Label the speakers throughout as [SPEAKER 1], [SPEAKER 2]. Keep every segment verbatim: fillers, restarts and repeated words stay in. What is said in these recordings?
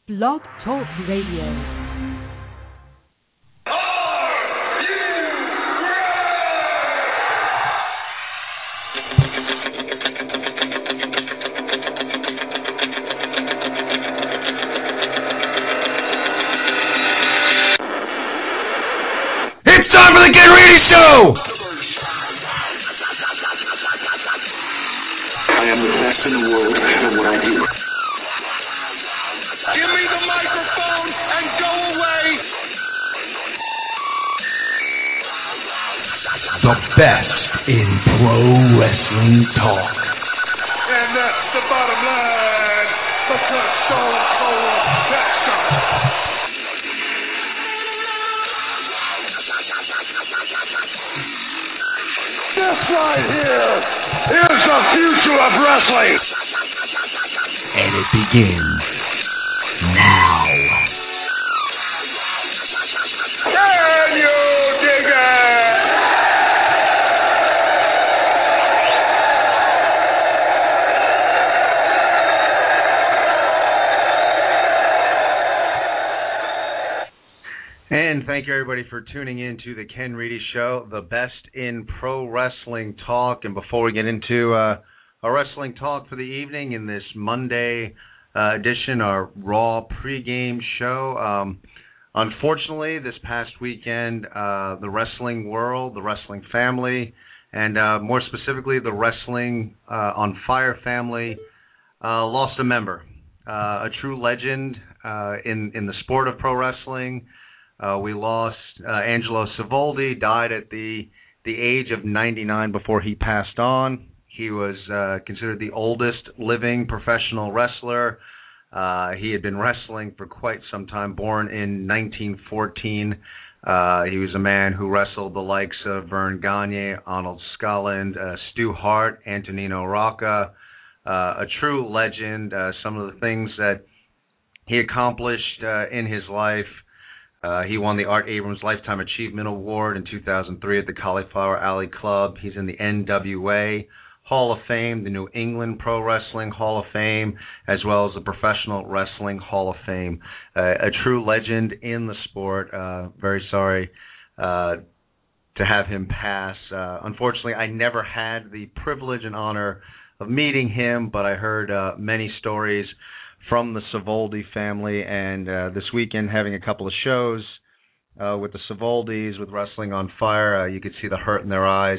[SPEAKER 1] Blog Talk Radio.
[SPEAKER 2] It's time for the Ken Reedy Show!
[SPEAKER 3] I am the best in the world at what I do.
[SPEAKER 4] Give me the microphone and go away!
[SPEAKER 2] The best in pro wrestling talk.
[SPEAKER 4] And that's the bottom line, because Stone Cold Jackson. This right here is the future of wrestling.
[SPEAKER 2] And it begins now.
[SPEAKER 4] Can you dig it?
[SPEAKER 5] And thank you, everybody, for tuning in to the Ken Reedy Show, the best in pro wrestling talk. And before we get into uh, our wrestling talk for the evening in this Monday uh, edition, our Raw pregame show, um, unfortunately, this past weekend, uh, the wrestling world, the wrestling family, and uh, more specifically, the Wrestling uh, on Fire family uh, lost a member, uh, a true legend uh, in, in the sport of pro wrestling. Uh, we lost uh, Angelo Savoldi, died at the the age of ninety-nine before he passed on. He was uh, considered the oldest living professional wrestler. Uh, he had been wrestling for quite some time, born in nineteen fourteen. Uh, he was a man who wrestled the likes of Vern Gagne, Arnold Skolland, uh, Stu Hart, Antonino Rocca, uh, a true legend. Uh, some of the things that he accomplished uh, in his life. Uh, he won the Art Abrams Lifetime Achievement Award in two thousand three at the Cauliflower Alley Club. He's in the N W A Hall of Fame, the New England Pro Wrestling Hall of Fame, as well as the Professional Wrestling Hall of Fame. Uh, a true legend in the sport. Uh, very sorry uh, to have him pass. Uh, unfortunately, I never had the privilege and honor of meeting him, but I heard uh, many stories from the Savoldi family, and uh, this weekend having a couple of shows uh, with the Savoldis, with Wrestling on Fire. Uh, you could see the hurt in their eyes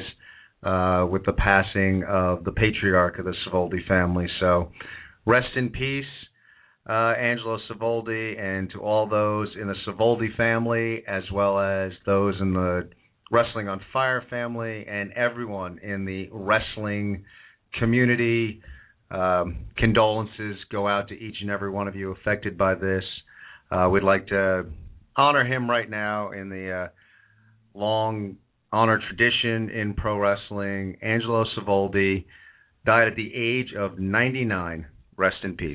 [SPEAKER 5] uh, with the passing of the patriarch of the Savoldi family. So rest in peace, uh, Angelo Savoldi, and to all those in the Savoldi family, as well as those in the Wrestling on Fire family, and everyone in the wrestling community. Um, condolences go out to each and every one of you affected by this. Uh, we'd like to honor him right now in the uh, long honor tradition in pro wrestling. Angelo Savoldi died at the age of ninety-nine. Rest in peace.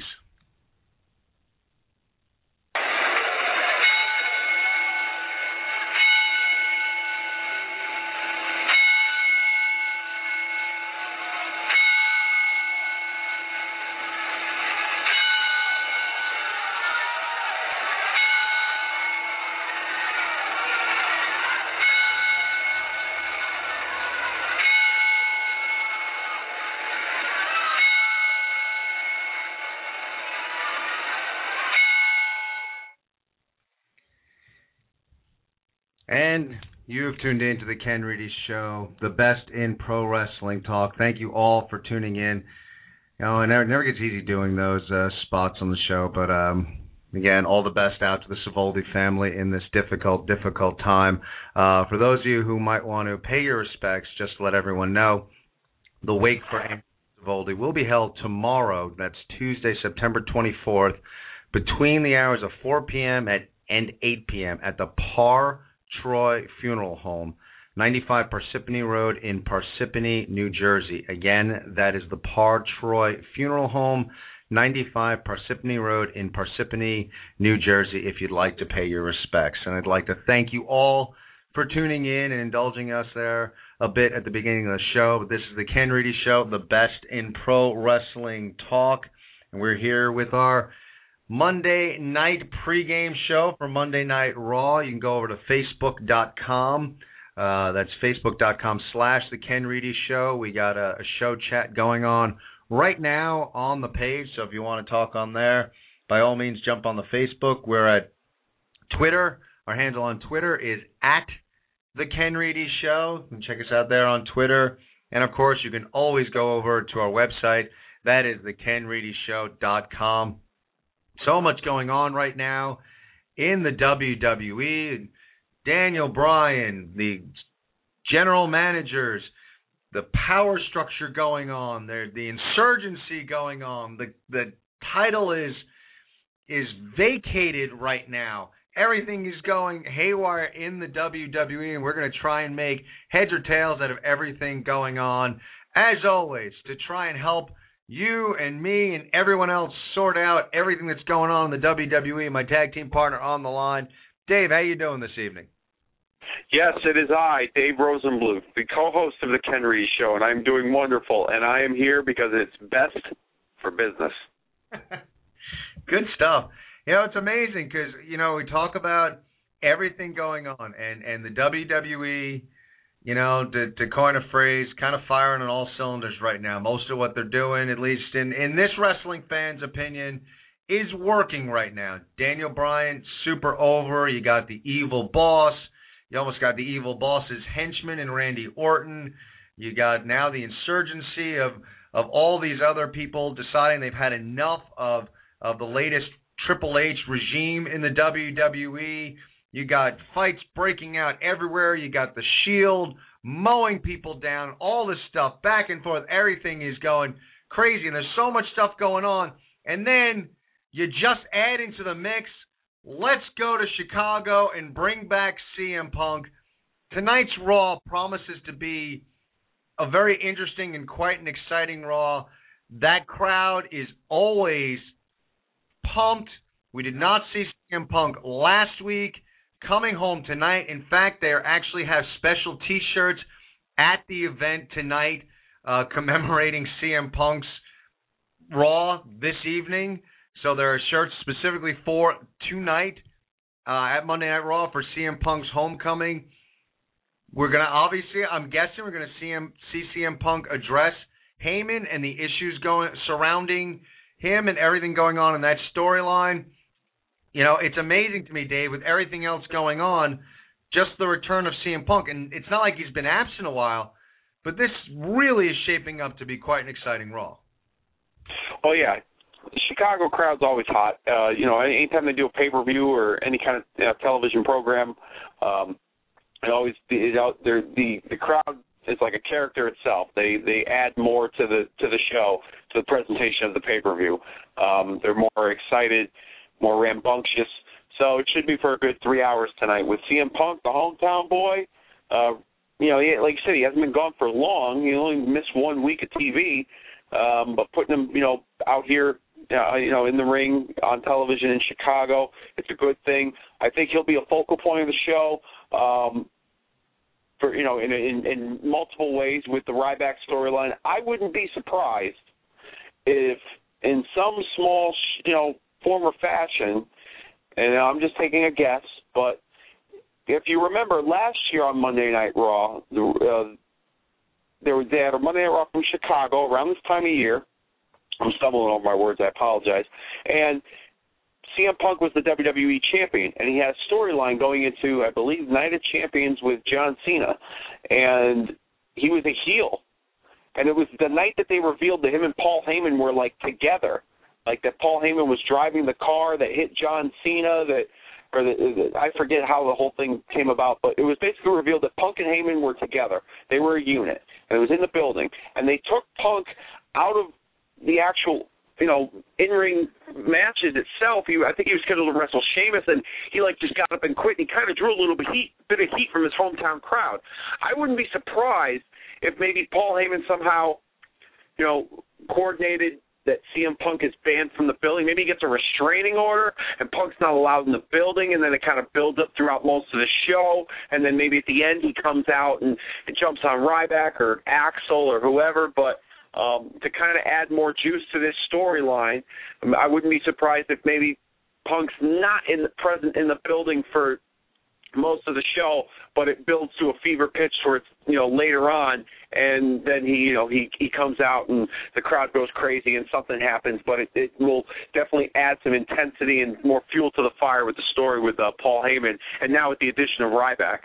[SPEAKER 5] And you've tuned in to the Ken Reedy Show, the best in pro wrestling talk. Thank you all for tuning in. You know, it never, never gets easy doing those uh, spots on the show, but um, again, all the best out to the Savoldi family in this difficult, difficult time. Uh, for those of you who might want to pay your respects, just to let everyone know, the wake for Angelo Savoldi will be held tomorrow. That's Tuesday, September twenty-fourth, between the hours of four p.m. at, and eight p.m. at the Par Troy Funeral Home, ninety-five Parsippany Road in Parsippany, New Jersey. Again, that is the Par Troy Funeral Home, ninety-five Parsippany Road in Parsippany, New Jersey, if you'd like to pay your respects. And I'd like to thank you all for tuning in and indulging us there a bit at the beginning of the show. This is the Ken Reedy Show, the best in pro wrestling talk. And we're here with our Monday night pregame show for Monday Night Raw. You can go over to facebook dot com. Uh, that's facebook dot com slash The Ken Reedy Show. We got a, a show chat going on right now on the page, so if you want to talk on there, by all means, jump on the Facebook. We're at Twitter. Our handle on Twitter is at The Ken Reedy Show. You can check us out there on Twitter. And, of course, you can always go over to our website. That is the ken reedy show dot com. So much going on right now in the W W E. Daniel Bryan, the general managers, the power structure going on, there, the insurgency going on. The the title is is vacated right now. Everything is going haywire in the W W E, and we're going to try and make heads or tails out of everything going on. As always, to try and help you and me and everyone else sort out everything that's going on in the W W E. My tag team partner on the line. Dave, how you doing this evening?
[SPEAKER 6] Yes, it is I, Dave Rosenbluth, the co-host of the Ken Reedy Show, and I'm doing wonderful. And I am here because it's best for business.
[SPEAKER 5] Good stuff. You know, it's amazing because, you know, we talk about everything going on, and, and the W W E, you know, to, to coin a phrase, kind of firing on all cylinders right now. Most of what they're doing, at least in, in this wrestling fan's opinion, is working right now. Daniel Bryan, super over. You got the evil boss. You almost got the evil boss's henchman in Randy Orton. You got now the insurgency of, of all these other people deciding they've had enough of, of the latest Triple H regime in the W W E. You got fights breaking out everywhere. You got the Shield mowing people down, all this stuff, back and forth. Everything is going crazy, and there's so much stuff going on. And then you just add into the mix, let's go to Chicago and bring back C M Punk. Tonight's Raw promises to be a very interesting and quite an exciting Raw. That crowd is always pumped. We did not see C M Punk last week. Coming home tonight. In fact, they actually have special T-shirts at the event tonight uh, commemorating C M Punk's Raw this evening. So there are shirts specifically for tonight uh, at Monday Night Raw for C M Punk's homecoming. We're going to obviously, I'm guessing we're going to see, him, see C M Punk address Heyman and the issues going surrounding him and everything going on in that storyline. You know, it's amazing to me, Dave, with everything else going on, just the return of C M Punk. And it's not like he's been absent a while, but this really is shaping up to be quite an exciting Raw.
[SPEAKER 6] Oh, yeah. The Chicago crowd's always hot. Uh, you know, anytime they do a pay-per-view or any kind of uh, television program, um, it always it, the the crowd is like a character itself. They they add more to the to the show, to the presentation of the pay-per-view. Um, they're more excited, more rambunctious. So it should be for a good three hours tonight with C M Punk, the hometown boy. Uh, you know, he, like you said, he hasn't been gone for long. He only missed one week of T V, um, but putting him, you know, out here, uh, you know, in the ring on television in Chicago, it's a good thing. I think he'll be a focal point of the show. Um, for you know, in, in in multiple ways with the Ryback storyline. I wouldn't be surprised if, in some small, you know, form or fashion, and I'm just taking a guess, but if you remember last year on Monday Night Raw, the, uh, there was they had a Monday Night Raw from Chicago around this time of year. I'm stumbling over my words. I apologize. And C M Punk was the W W E champion, and he had a storyline going into, I believe, Night of Champions with John Cena, and he was a heel. And it was the night that they revealed that him and Paul Heyman were, like, together. Like, that Paul Heyman was driving the car that hit John Cena, that, or the, the, I forget how the whole thing came about, but it was basically revealed that Punk and Heyman were together. They were a unit, and it was in the building. And they took Punk out of the actual, you know, in-ring matches itself. He, I think he was scheduled to wrestle Sheamus, and he, like, just got up and quit, and he kind of drew a little bit, heat, bit of heat from his hometown crowd. I wouldn't be surprised if maybe Paul Heyman somehow, you know, coordinated that C M Punk is banned from the building. Maybe he gets a restraining order, and Punk's not allowed in the building, and then it kind of builds up throughout most of the show, and then maybe at the end he comes out and, and jumps on Ryback or Axel or whoever, but um, to kind of add more juice to this storyline. I wouldn't be surprised if maybe Punk's not in the present in the building for most of the show, but it builds to a fever pitch towards, you know, later on, and then he, you know, he he comes out and the crowd goes crazy and something happens, but it, it will definitely add some intensity and more fuel to the fire with the story with uh, Paul Heyman, and now with the addition of Ryback.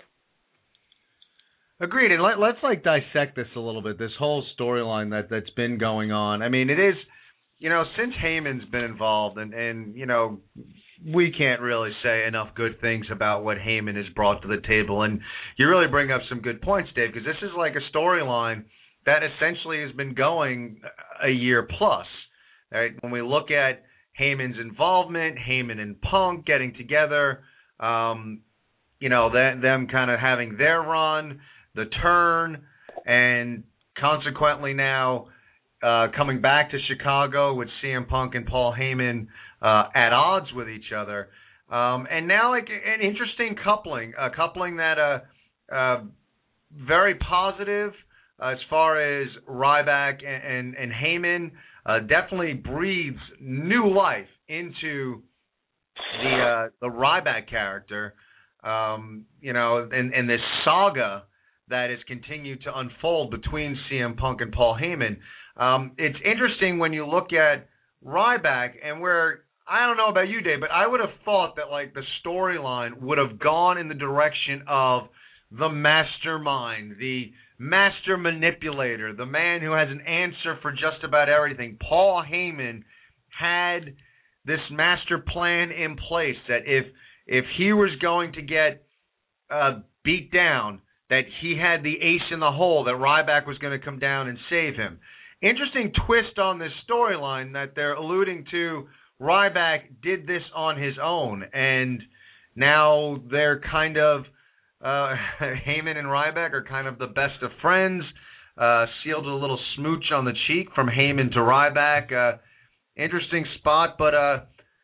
[SPEAKER 5] Agreed, and let, let's like dissect this a little bit, this whole storyline that, that's been going on. I mean, it is, you know, since Heyman's been involved, and, and you know, we can't really say enough good things about what Heyman has brought to the table. And you really bring up some good points, Dave, because this is like a storyline that essentially has been going a year plus. Right? When we look at Heyman's involvement, Heyman and Punk getting together, um, you know, that, them kind of having their run, the turn, and consequently now uh, coming back to Chicago with C M Punk and Paul Heyman Uh, at odds with each other, um, and now like an interesting coupling, a coupling that uh, uh, very positive uh, as far as Ryback and, and, and Heyman, uh, definitely breathes new life into the uh, the Ryback character, um, you know, and, and this saga that has continued to unfold between C M Punk and Paul Heyman. Um, it's interesting when you look at Ryback, and where, I don't know about you, Dave, but I would have thought that like the storyline would have gone in the direction of the mastermind, the master manipulator, the man who has an answer for just about everything. Paul Heyman had this master plan in place that if if he was going to get uh, beat down, that he had the ace in the hole, that Ryback was going to come down and save him. Interesting twist on this storyline that they're alluding to. Ryback did this on his own, and now they're kind of, uh, Heyman and Ryback are kind of the best of friends, uh, sealed a little smooch on the cheek from Heyman to Ryback. Uh, interesting spot, but uh,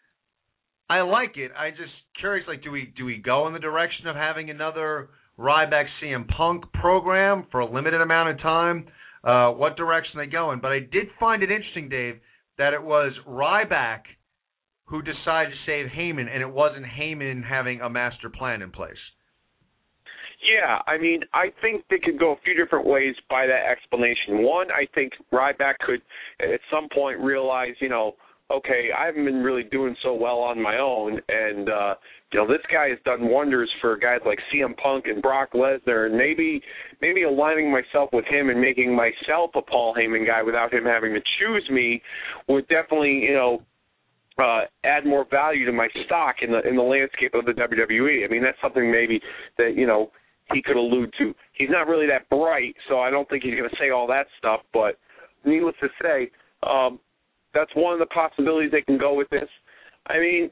[SPEAKER 5] I like it. I just curious, like, do we do we go in the direction of having another Ryback C M Punk program for a limited amount of time? Uh, what direction they go in? But I did find it interesting, Dave, that it was Ryback who decided to save Heyman, and it wasn't Heyman having a master plan in place.
[SPEAKER 6] Yeah, I mean, I think they could go a few different ways by that explanation. One, I think Ryback could at some point realize, you know, okay, I haven't been really doing so well on my own, and, uh, you know, this guy has done wonders for guys like C M Punk and Brock Lesnar, and maybe maybe aligning myself with him and making myself a Paul Heyman guy without him having to choose me would definitely, you know, uh, add more value to my stock in the in the landscape of the W W E. I mean, that's something maybe that, you know, he could allude to. He's not really that bright, so I don't think he's going to say all that stuff, but needless to say, um, that's one of the possibilities they can go with this. I mean,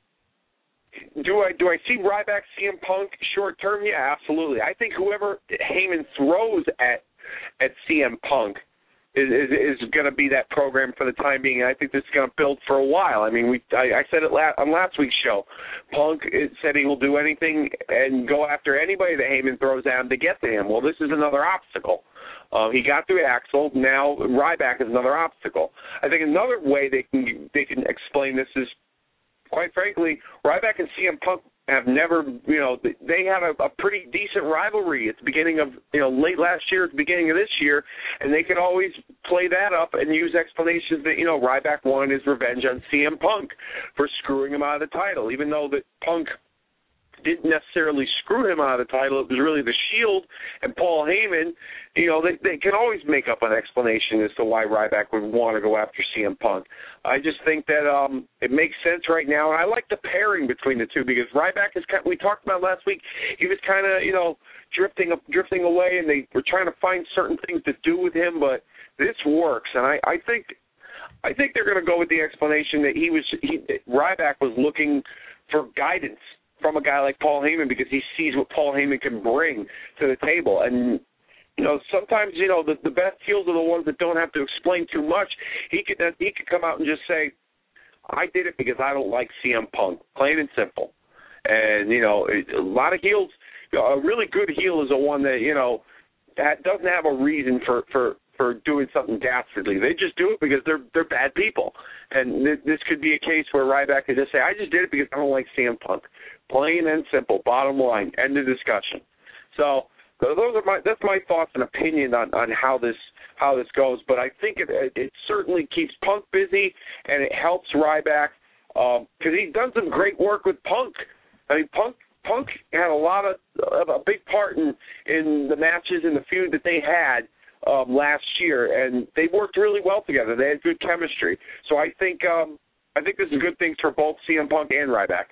[SPEAKER 6] do I do I see Ryback, C M Punk short term? Yeah, absolutely. I think whoever Heyman throws at at C M Punk is is, is going to be that program for the time being, and I think this is going to build for a while. I mean, we I, I said it la- on last week's show. Punk said he will do anything and go after anybody that Heyman throws at him to get to him. Well, this is another obstacle. Uh, he got through Axel. Now Ryback is another obstacle. I think another way they can they can explain this is, quite frankly, Ryback and C M Punk have never, you know, they had a, a pretty decent rivalry at the beginning of, you know, late last year, at the beginning of this year, and they could always play that up and use explanations that, you know, Ryback wanted his revenge on C M Punk for screwing him out of the title, even though that Punk didn't necessarily screw him out of the title. It was really the Shield and Paul Heyman. You know, they, they can always make up an explanation as to why Ryback would want to go after C M Punk. I just think that um, it makes sense right now. And I like the pairing between the two because Ryback is kind of, we talked about last week, he was kind of, you know, drifting drifting away, and they were trying to find certain things to do with him, but this works. And I, I think I think they're going to go with the explanation that he was he, Ryback was looking for guidance from a guy like Paul Heyman because he sees what Paul Heyman can bring to the table. And, you know, sometimes, you know, the, the best heels are the ones that don't have to explain too much. He could he could come out and just say, I did it because I don't like C M Punk, plain and simple. And, you know, a lot of heels, you know, a really good heel is a one that, you know, that doesn't have a reason for, for, for doing something dastardly. They just do it because they're they're bad people. And th- this could be a case where Ryback could just say, I just did it because I don't like C M Punk. Plain and simple. Bottom line. End of discussion. So those are my that's my thoughts and opinion on, on how this how this goes. But I think it it certainly keeps Punk busy and it helps Ryback because um, he's done some great work with Punk. I mean, Punk Punk had a lot of, of a big part in in the matches and the feud that they had um, last year, and they worked really well together. They had good chemistry. So I think um, I think this is good things for both C M Punk and Ryback.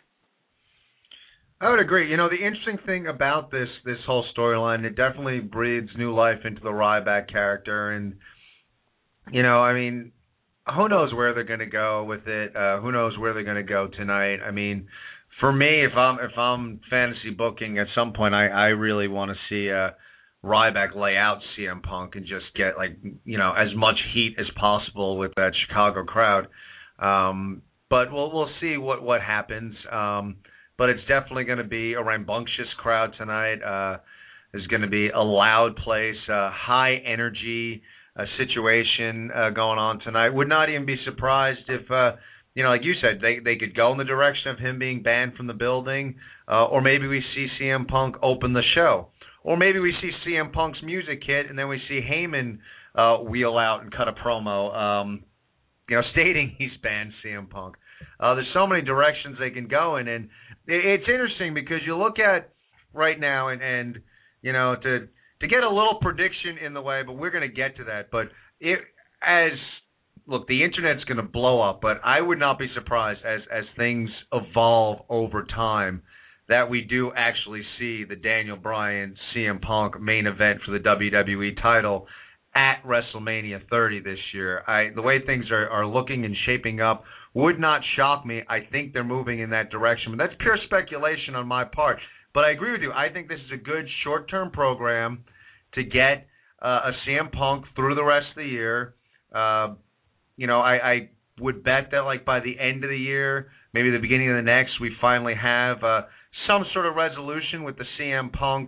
[SPEAKER 5] I would agree. You know, the interesting thing about this this whole storyline, it definitely breathes new life into the Ryback character, and you know, I mean, who knows where they're going to go with it? Uh, who knows where they're going to go tonight? I mean, for me, if I'm if I'm fantasy booking at some point, I, I really want to see uh, Ryback lay out C M Punk and just get like you know as much heat as possible with that Chicago crowd. Um, but we'll we'll see what what happens. Um, but it's definitely going to be a rambunctious crowd tonight. Uh, there's going to be a loud place, a high energy uh, situation uh, going on tonight. Would not even be surprised if. Uh, You know, like you said, they they could go in the direction of him being banned from the building, uh, or maybe we see C M Punk open the show, or maybe we see C M Punk's music hit, and then we see Heyman uh, wheel out and cut a promo, um, you know, stating he's banned C M Punk. Uh, there's so many directions they can go in, and it, it's interesting because you look at right now, and, and you know, to to get a little prediction in the way, but we're going to get to that. But it as Look, the internet's going to blow up, but I would not be surprised as, as things evolve over time that we do actually see the Daniel Bryan C M Punk main event for the W W E title at WrestleMania thirty this year. I, the way things are, are looking and shaping up would not shock me. I think they're moving in that direction, but that's pure speculation on my part. But I agree with you. I think this is a good short-term program to get uh, a C M Punk through the rest of the year. Uh, You know, I, I would bet that, like, by the end of the year, maybe the beginning of the next, we finally have uh, some sort of resolution with the C M Punk,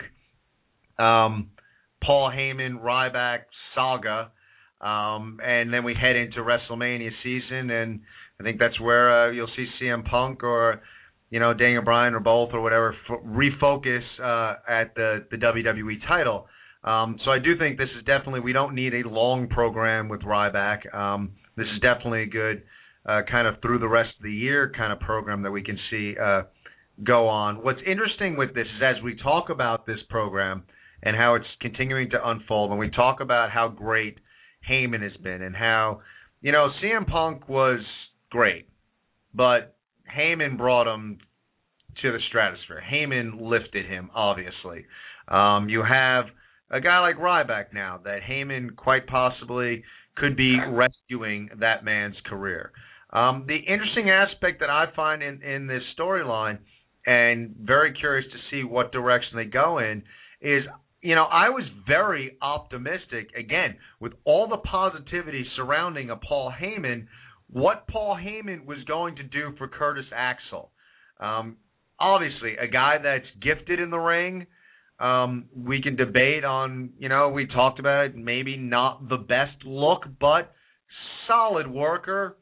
[SPEAKER 5] um, Paul Heyman, Ryback saga, um, and then we head into WrestleMania season, and I think that's where uh, you'll see C M Punk or, you know, Daniel Bryan or both or whatever f- refocus uh, at the, the W W E title. Um, so I do think this is definitely, we don't need a long program with Ryback. Um, this is definitely a good uh, kind of through the rest of the year kind of program that we can see uh, go on. What's interesting with this is as we talk about this program and how it's continuing to unfold, and we talk about how great Heyman has been and how, you know, C M Punk was great, but Heyman brought him to the stratosphere. Heyman lifted him, obviously. Um, you have a guy like Ryback now that Heyman quite possibly could be rescuing that man's career. Um, the interesting aspect that I find in, in this storyline, and very curious to see what direction they go in, is, you know, I was very optimistic, again, with all the positivity surrounding a Paul Heyman, what Paul Heyman was going to do for Curtis Axel. Um, obviously, a guy that's gifted in the ring. Um, we can debate on, you know, we talked about it, maybe not the best look, but solid worker,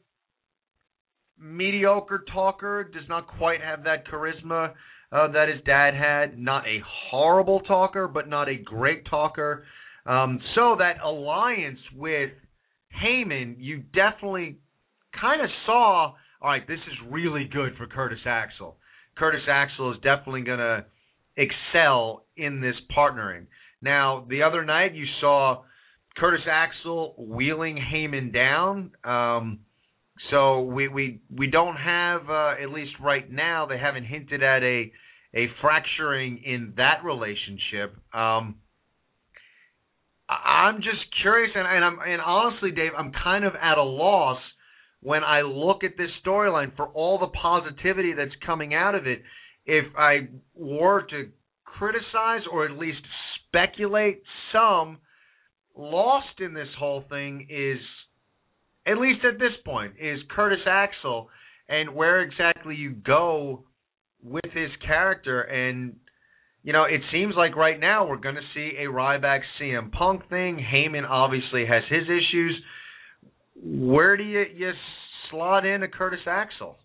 [SPEAKER 5] mediocre talker, does not quite have that charisma uh, that his dad had, not a horrible talker, but not a great talker. Um, so that alliance with Heyman, you definitely kind of saw, all right, this is really good for Curtis Axel. Curtis Axel is definitely going to excel in this partnering. Now, the other night you saw Curtis Axel wheeling Heyman down. Um, so we, we we don't have, uh, at least right now, they haven't hinted at a a fracturing in that relationship. Um, I'm just curious, and, and I'm and honestly, Dave, I'm kind of at a loss when I look at this storyline for all the positivity that's coming out of it. If I were to criticize or at least speculate some, lost in this whole thing is, at least at this point, is Curtis Axel and where exactly you go with his character. And, you know, it seems like right now we're going to see a Ryback C M Punk thing. Heyman obviously has his issues. Where do you, you slot in a Curtis Axel?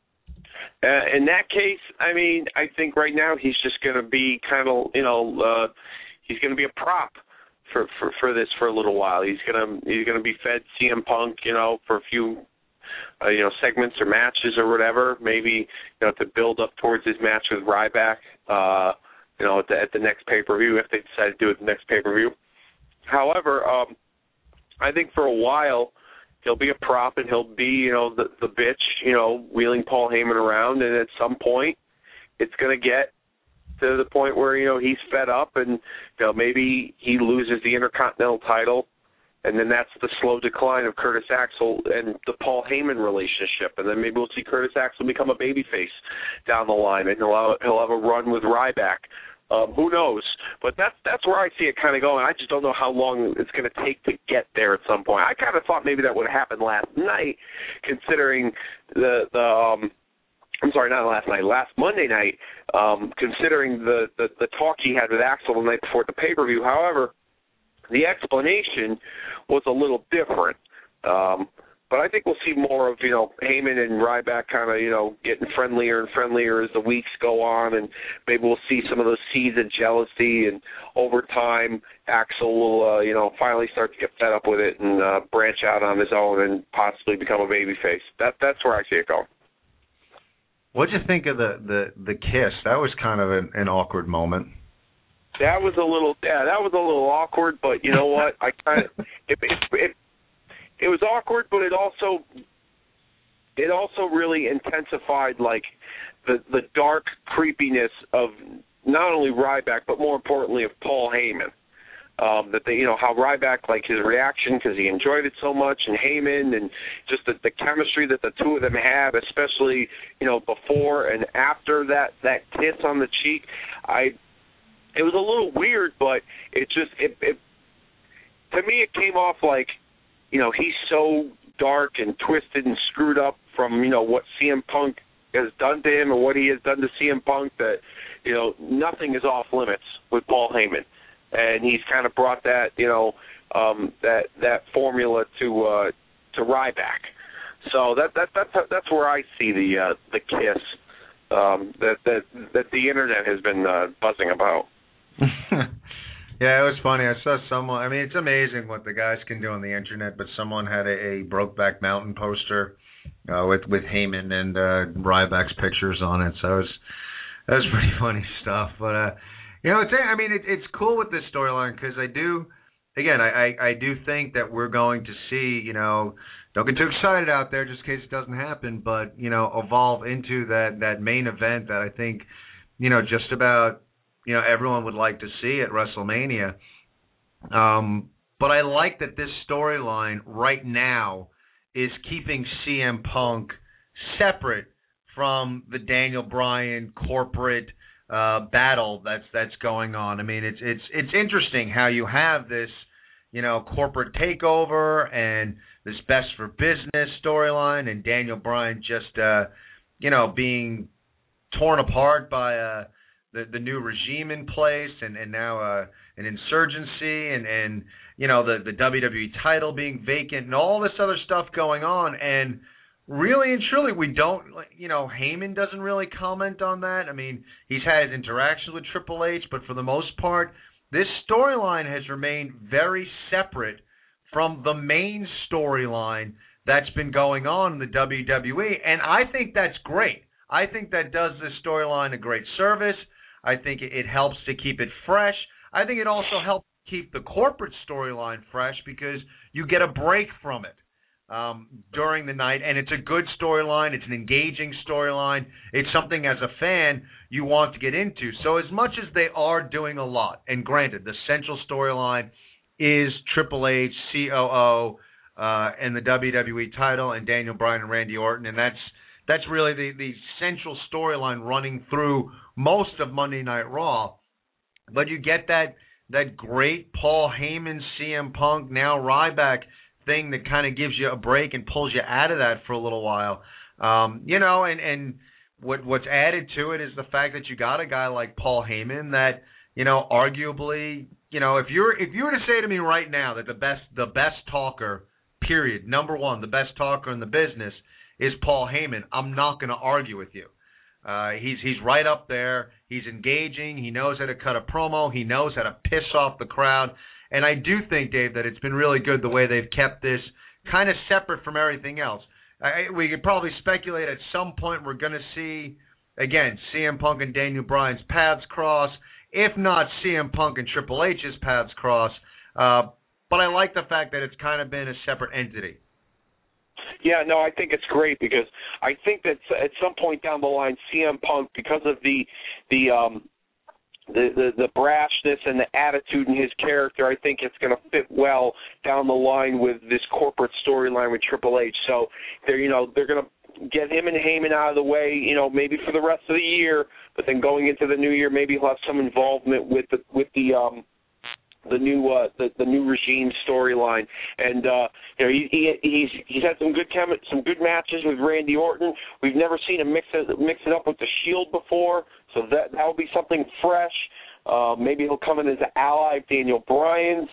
[SPEAKER 6] Uh, in that case, I mean, I think right now he's just going to be kind of, you know, uh, he's going to be a prop for, for, for this for a little while. He's going to he's going to be fed C M Punk, you know, for a few, uh, you know, segments or matches or whatever. Maybe, you know, to build up towards his match with Ryback, uh, you know, at the, at the next pay-per-view if they decide to do it at the next pay-per-view. However, um, I think for a while he'll be a prop and he'll be, you know, the, the bitch, you know, wheeling Paul Heyman around, and at some point it's going to get to the point where, you know, he's fed up and, you know, maybe he loses the Intercontinental title, and then that's the slow decline of Curtis Axel and the Paul Heyman relationship, and then maybe we'll see Curtis Axel become a babyface down the line, and he'll have, he'll have a run with Ryback. Um, who knows? But that's that's where I see it kind of going. I just don't know how long it's going to take to get there at some point. I kind of thought maybe that would have happened last night, considering the the um, I'm sorry, not last night, last Monday night, um, considering the, the the talk he had with Axel the night before the pay per view. However, the explanation was a little different. Um, But I think we'll see more of, you know, Heyman and Ryback kind of, you know, getting friendlier and friendlier as the weeks go on, and maybe we'll see some of those seeds of jealousy, and over time Axel will, uh, you know, finally start to get fed up with it and uh, branch out on his own and possibly become a babyface. That, that's where I see it going.
[SPEAKER 5] What'd you think of the, the, the kiss? That was kind of an, an awkward moment.
[SPEAKER 6] That was a little, yeah, that was a little awkward, but you know what? I kind of, it, it, it It was awkward, but it also it also really intensified like the the dark creepiness of not only Ryback but more importantly of Paul Heyman. Um, that they, you know, how Ryback, like his reaction because he enjoyed it so much, and Heyman, and just the, the chemistry that the two of them have, especially, you know, before and after that that kiss on the cheek. I it was a little weird, but it just it, it to me it came off like, you know, he's so dark and twisted and screwed up from, you know, what C M Punk has done to him or what he has done to C M Punk that, you know, nothing is off limits with Paul Heyman. And he's kind of brought that, you know, um, that that formula to uh, to Ryback. So that that that's that's where I see the uh, the kiss um, that that that the internet has been uh, buzzing about.
[SPEAKER 5] Yeah, it was funny. I saw someone. I mean, it's amazing what the guys can do on the internet. But someone had a, a Brokeback Mountain poster uh, with with Heyman and uh, Ryback's pictures on it. So it was that was pretty funny stuff. But uh, you know, it's I mean, it, it's cool with this storyline because I do. Again, I, I I do think that we're going to see. You know, don't get too excited out there, just in case it doesn't happen. But you know, evolve into that that main event that I think, you know, just about, you know, everyone would like to see at WrestleMania. Um, but I like that this storyline right now is keeping C M Punk separate from the Daniel Bryan corporate uh, battle that's that's going on. I mean, it's it's it's interesting how you have this, you know, corporate takeover and this best for business storyline, and Daniel Bryan just, uh, you know, being torn apart by a The, the new regime in place, and, and now uh, an insurgency, and, and you know the, the W W E title being vacant, and all this other stuff going on. And really and truly, we don't, you know, Heyman doesn't really comment on that. I mean, he's had his interactions with Triple H, but for the most part, this storyline has remained very separate from the main storyline that's been going on in the W W E, and I think that's great. I think that does this storyline a great service. I think it helps to keep it fresh. I think it also helps keep the corporate storyline fresh because you get a break from it um, during the night, and it's a good storyline. It's an engaging storyline. It's something as a fan you want to get into. So as much as they are doing a lot, and granted, the central storyline is Triple H, C O O, uh, and the W W E title, and Daniel Bryan and Randy Orton, and that's That's really the, the central storyline running through most of Monday Night Raw. But you get that that great Paul Heyman, C M Punk, now Ryback thing that kind of gives you a break and pulls you out of that for a little while. Um, you know, and, and what what's added to it is the fact that you got a guy like Paul Heyman that, you know, arguably, you know, if you're if you were to say to me right now that the best the best talker, period, number one, the best talker in the business is Paul Heyman, I'm not going to argue with you. Uh, he's he's right up there. He's engaging. He knows how to cut a promo. He knows how to piss off the crowd. And I do think, Dave, that it's been really good the way they've kept this kind of separate from everything else. I, we could probably speculate at some point we're going to see, again, C M Punk and Daniel Bryan's paths cross, if not C M Punk and Triple H's paths cross. Uh, but I like the fact that it's kind of been a separate entity.
[SPEAKER 6] Yeah, no, I think it's great because I think that at some point down the line, C M Punk, because of the the um, the, the the brashness and the attitude in his character, I think it's going to fit well down the line with this corporate storyline with Triple H. So they're you know they're going to get him and Heyman out of the way, you know, maybe for the rest of the year, but then going into the new year, maybe he'll have some involvement with the with the um, the new uh, the, the new regime storyline, and uh, you know he, he he's he's had some good chem- some good matches with Randy Orton. We've never seen him mix it mix it up with the Shield before, so that that will be something fresh. Uh, maybe he'll come in as an ally of Daniel Bryan's.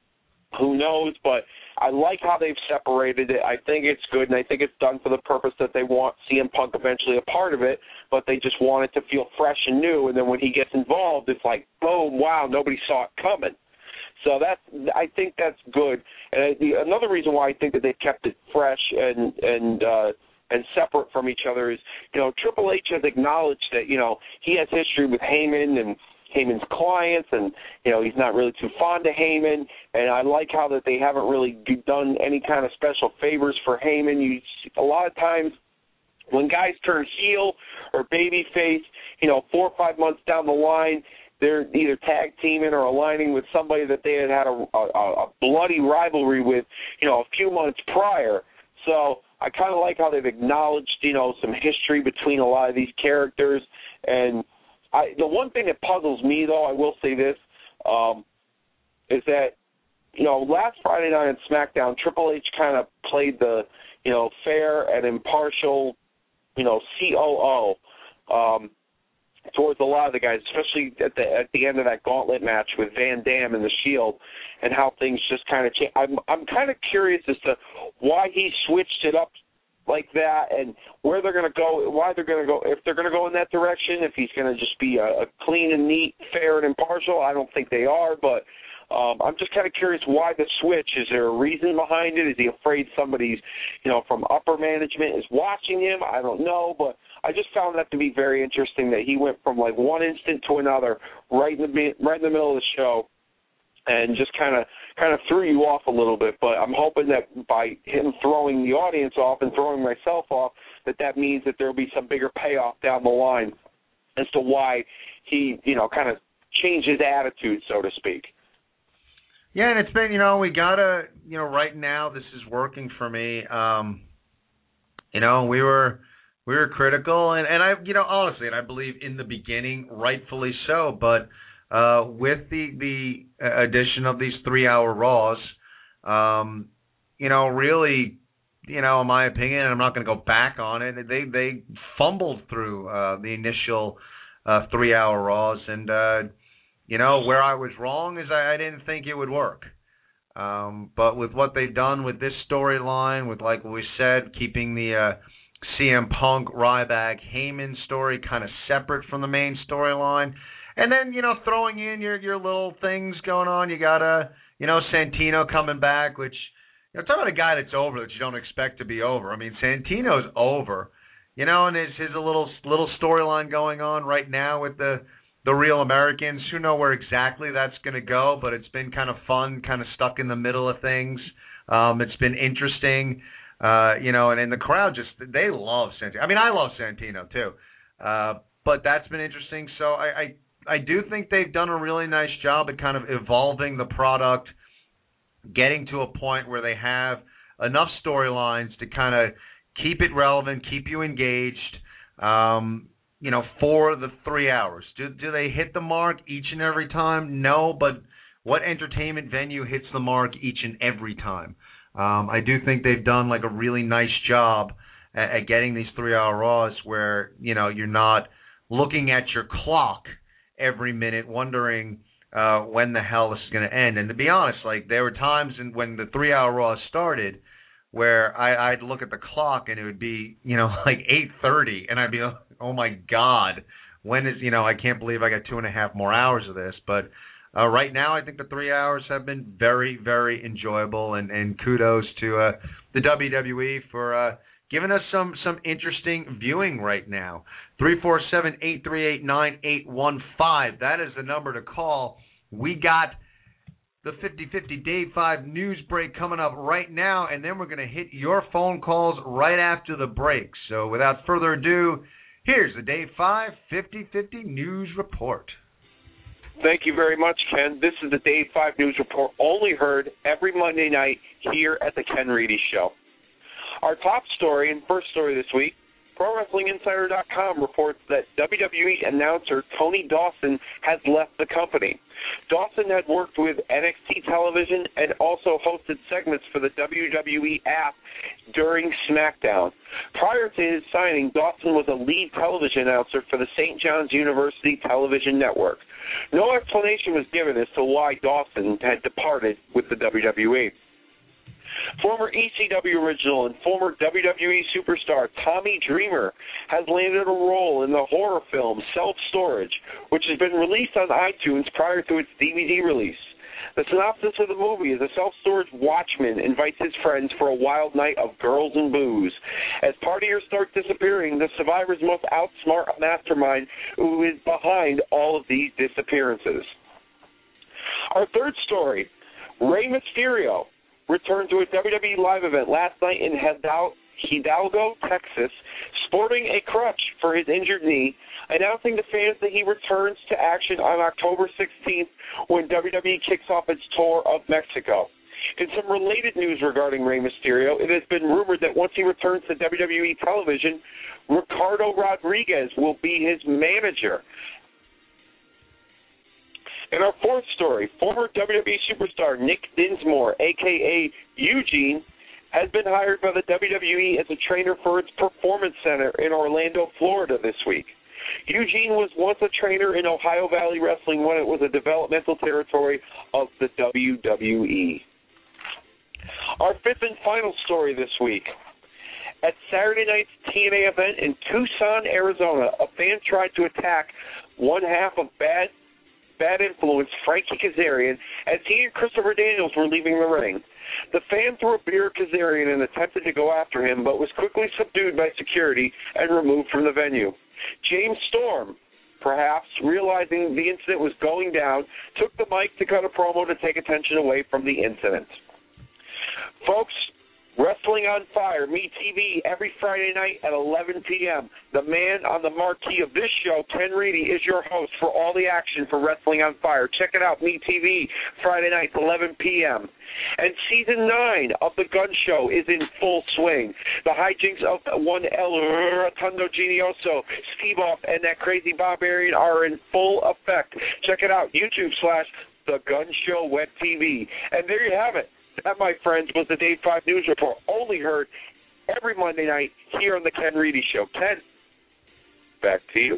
[SPEAKER 6] Who knows? But I like how they've separated it. I think it's good, and I think it's done for the purpose that they want C M Punk eventually a part of it, but they just want it to feel fresh and new. And then when he gets involved, it's like, boom, wow, nobody saw it coming. So that's, I think that's good. And the, another reason why I think that they've kept it fresh and and uh, and separate from each other is, you know, Triple H has acknowledged that, you know, he has history with Heyman and Heyman's clients, and, you know, he's not really too fond of Heyman. And I like how that they haven't really done any kind of special favors for Heyman. You a lot of times when guys turn heel or babyface, you know, four or five months down the line, they're either tag teaming or aligning with somebody that they had had a, a, a bloody rivalry with, you know, a few months prior. So I kind of like how they've acknowledged, you know, some history between a lot of these characters. And I, the one thing that puzzles me, though, I will say this, um, is that, you know, last Friday night on SmackDown, Triple H kind of played the, you know, fair and impartial, you know, C O O. Um, towards a lot of the guys, especially at the at the end of that gauntlet match with Van Dam and the Shield, and how things just kind of changed. I'm I'm kind of curious as to why he switched it up like that, and where they're going to go, why they're going to go, if they're going to go in that direction, if he's going to just be a, a clean and neat, fair and impartial. I don't think they are, but um, I'm just kind of curious why the switch. Is there a reason behind it? Is he afraid somebody's, you know, from upper management is watching him? I don't know, but I just found that to be very interesting that he went from like one instant to another right in the right in the middle of the show, and just kind of kind of threw you off a little bit. But I'm hoping that by him throwing the audience off and throwing myself off, that that means that there will be some bigger payoff down the line as to why he, you know, kind of changed his attitude, so to speak.
[SPEAKER 5] Yeah, and it's been, you know, we gotta, you know, right now this is working for me. Um, you know, we were. We were critical, and, and I, you know, honestly, and I believe in the beginning, rightfully so, but uh, with the, the addition of these three-hour Raws, um, you know, really, you know, in my opinion, and I'm not going to go back on it, they they fumbled through uh, the initial uh, three-hour Raws, and, uh, you know, where I was wrong is I, I didn't think it would work. Um, but with what they've done with this storyline, with, like we said, keeping the uh, C M Punk, Ryback, Heyman story kind of separate from the main storyline. And then, you know, throwing in your, your little things going on. You got, a, you know, Santino coming back, which, you know, talk about a guy that's over that you don't expect to be over. I mean, Santino's over, you know, and there's his a little little storyline going on right now with the, the Real Americans. Who know where exactly that's going to go, but it's been kind of fun, kind of stuck in the middle of things. Um, it's been interesting. Uh, you know, and, and the crowd just, they love Santino. I mean, I love Santino too. Uh, but that's been interesting. So I, I, I do think they've done a really nice job at kind of evolving the product, getting to a point where they have enough storylines to kind of keep it relevant, keep you engaged, um, you know, for the three hours. Do, do they hit the mark each and every time? No, but what entertainment venue hits the mark each and every time? Um, I do think they've done like a really nice job at, at getting these three-hour Raws where, you know, you're not looking at your clock every minute wondering uh, when the hell this is going to end. And to be honest, like, there were times in, when the three-hour Raws started where I, I'd look at the clock and it would be, you know, like eight thirty, and I'd be, oh, my God, when is, you know, I can't believe I got two and a half more hours of this. But uh, right now I think the three hours have been very, very enjoyable, and, and kudos to uh, the W W E for uh, giving us some, some interesting viewing right now. three four seven, eight three eight, nine eight one five, that is the number to call. We got the fifty fifty Day five news break coming up right now, and then we're going to hit your phone calls right after the break. So without further ado, here's the Day five fifty fifty News Report.
[SPEAKER 6] Thank you very much, Ken. This is the Day five News Report, only heard every Monday night here at the Ken Reedy Show. Our top story and first story this week, Pro Wrestling Insider dot com reports that W W E announcer Tony Dawson has left the company. Dawson had worked with N X T television and also hosted segments for the W W E app during SmackDown. Prior to his signing, Dawson was a lead television announcer for the Saint John's University Television Network. No explanation was given as to why Dawson had departed with the W W E. Former E C W original and former W W E superstar Tommy Dreamer has landed a role in the horror film Self-Storage, which has been released on iTunes prior to its D V D release. The synopsis of the movie is a self-storage watchman invites his friends for a wild night of girls and booze. As partiers start disappearing, the survivors must outsmart a mastermind who is behind all of these disappearances. Our third story, Rey Mysterio returned to a W W E live event last night in Hidalgo, Texas, sporting a crutch for his injured knee, announcing to fans that he returns to action on October sixteenth when W W E kicks off its tour of Mexico. In some related news regarding Rey Mysterio, it has been rumored that once he returns to W W E television, Ricardo Rodriguez will be his manager. In our fourth story, former W W E superstar Nick Dinsmore, a k a. Eugene, has been hired by the W W E as a trainer for its Performance Center in Orlando, Florida this week. Eugene was once a trainer in Ohio Valley Wrestling when it was a developmental territory of the W W E. Our fifth and final story this week. At Saturday night's T N A event in Tucson, Arizona, a fan tried to attack one half of Bad Bad Influence, Frankie Kazarian, as he and Christopher Daniels were leaving the ring. The fan threw a beer at Kazarian and attempted to go after him, but was quickly subdued by security and removed from the venue. James Storm, perhaps realizing the incident was going down, took the mic to cut a promo to take attention away from the incident. Folks, Wrestling on Fire, Me T V, every Friday night at eleven p.m. The man on the marquee of this show, Ken Reedy, is your host for all the action for Wrestling on Fire. Check it out, Me T V, Friday nights, eleven p.m. And Season nine of The Gun Show is in full swing. The hijinks of one El Rotundo Genioso, Steve Off, and that crazy Barbarian are in full effect. Check it out, YouTube slash The Gun Show Web T V. And there you have it. That, my friends, was the Day five News Report, only heard every Monday night here on the Ken Reedy Show. Ken, back to you.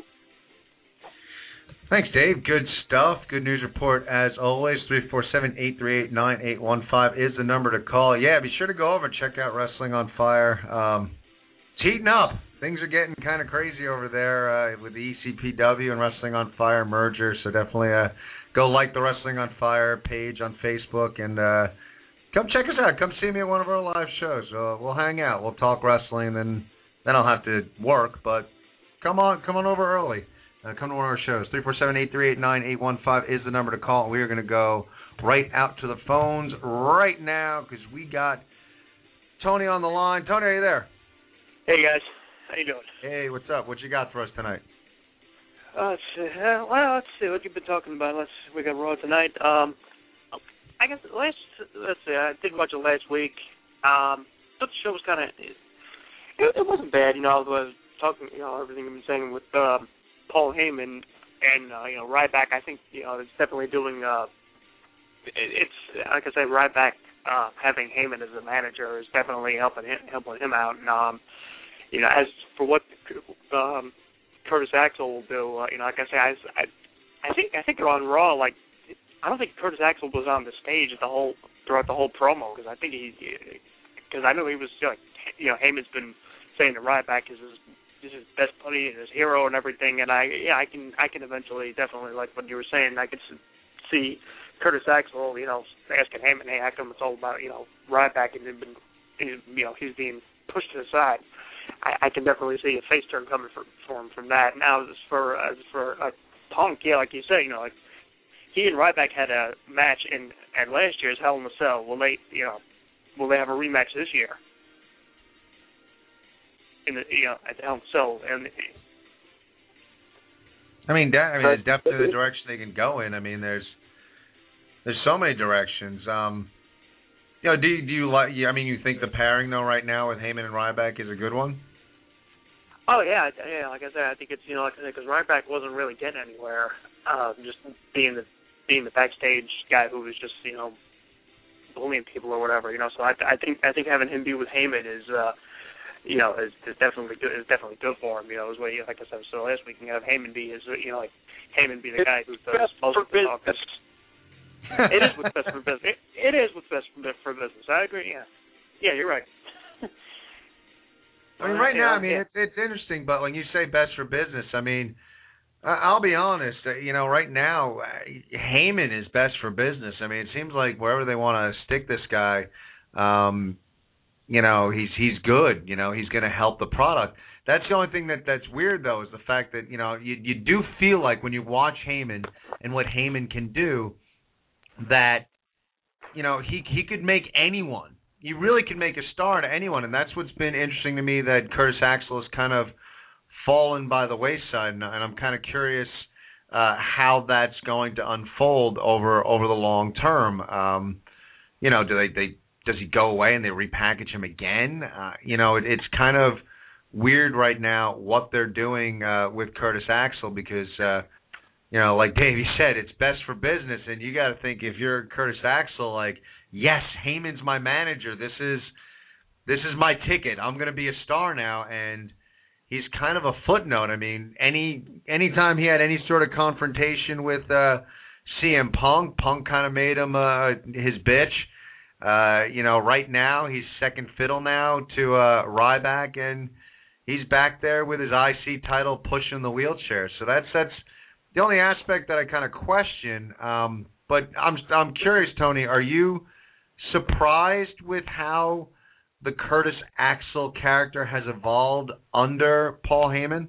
[SPEAKER 5] Thanks, Dave. Good stuff. Good news report as always. three four seven, eight three eight, nine eight one five is the number to call. Yeah, be sure to go over and check out Wrestling on Fire. Um, it's heating up. Things are getting kind of crazy over there uh, with the E C P W and Wrestling on Fire merger, so definitely uh, go like the Wrestling on Fire page on Facebook and uh, come check us out. Come see me at one of our live shows. Uh, we'll hang out. We'll talk wrestling. Then, then I'll have to work. But come on, come on over early. Uh, come to one of our shows. three four seven, eight three eight, nine eight one five is the number to call. We are going to go right out to the phones right now because we got Tony on the line. Tony, are you there?
[SPEAKER 7] Hey guys, how you doing?
[SPEAKER 5] Hey, what's up? What you got for us tonight?
[SPEAKER 7] Uh, let's see. Uh, well, let's see what you've been talking about. Let's we got Raw tonight. Um. I guess last, let's see, I did watch it last week. Um, thought the show was kind of, it, it wasn't bad, you know, I was talking, you know, everything I've been saying with um, Paul Heyman and, uh, you know, Ryback. I think, you know, it's definitely doing, uh, it, it's, like I said, Ryback uh, having Heyman as a manager is definitely helping him, helping him out. And, um, you know, as for what um, Curtis Axel will do, uh, you know, like I say, I, I, I think I think on Raw, like, I don't think Curtis Axel was on the stage at the whole throughout the whole promo because I think he, because I know he was like, you know, Heyman's been saying that Ryback is his, is his best buddy and his hero and everything, and I, yeah, I can, I can eventually definitely like what you were saying. I could see Curtis Axel, you know, asking Heyman, hey, how come it's all about, you know, Ryback and he's been, you know, he's being pushed to the side. I, I can definitely see a face turn coming for, for him from that. Now, as for as for uh, Punk, yeah, like you said, you know, like he and Ryback had a match in at last year's Hell in a Cell. Will they, you know, will they have a rematch this year? In the, you know, at the Hell in a Cell, and
[SPEAKER 5] I mean, de- I mean, it's definitely the direction they can go in. I mean, there's there's so many directions. Um, you know, do do you like? I mean, you think the pairing though right now with Heyman and Ryback is a good one?
[SPEAKER 7] Oh yeah, yeah. Like I said, I think it's, you know, like I said, because Ryback wasn't really getting anywhere, uh, just being the being the backstage guy who was just, you know, bullying people or whatever, you know. So I, I think I think having him be with Heyman is, uh, you know, is, is definitely good. Is definitely good for him. You know, is what, like I said, so last week, you can have Heyman be his, you know, like Heyman be the guy who does most of the talking. It is what's best for business. It, it is what's best for business. I agree. Yeah, yeah, you're right.
[SPEAKER 5] I mean, right now, I mean, it's, it's interesting, but when you say best for business, I mean, I'll be honest, you know, right now, Heyman is best for business. I mean, it seems like wherever they want to stick this guy, um, you know, he's he's good. You know, he's going to help the product. That's the only thing that, that's weird, though, is the fact that, you know, you, you do feel like when you watch Heyman and what Heyman can do, that, you know, he he could make anyone. He really can make a star to anyone, and that's what's been interesting to me, that Curtis Axel has kind of fallen by the wayside, and I'm kind of curious uh, how that's going to unfold over over the long term. Um, you know, do they, they does he go away and they repackage him again? Uh, you know, it, it's kind of weird right now what they're doing uh, with Curtis Axel because, uh, you know, like Davey said, it's best for business, and you got to think if you're Curtis Axel, like, yes, Heyman's my manager. This is this is my ticket. I'm going to be a star now, and he's kind of a footnote. I mean, any anytime he had any sort of confrontation with uh, C M Punk, Punk kind of made him uh, his bitch. Uh, you know, right now he's second fiddle now to uh, Ryback, and he's back there with his I C title pushing the wheelchair. So that's that's the only aspect that I kind of question. Um, but I'm I'm curious, Tony, are you surprised with how the Curtis Axel character has evolved under Paul Heyman?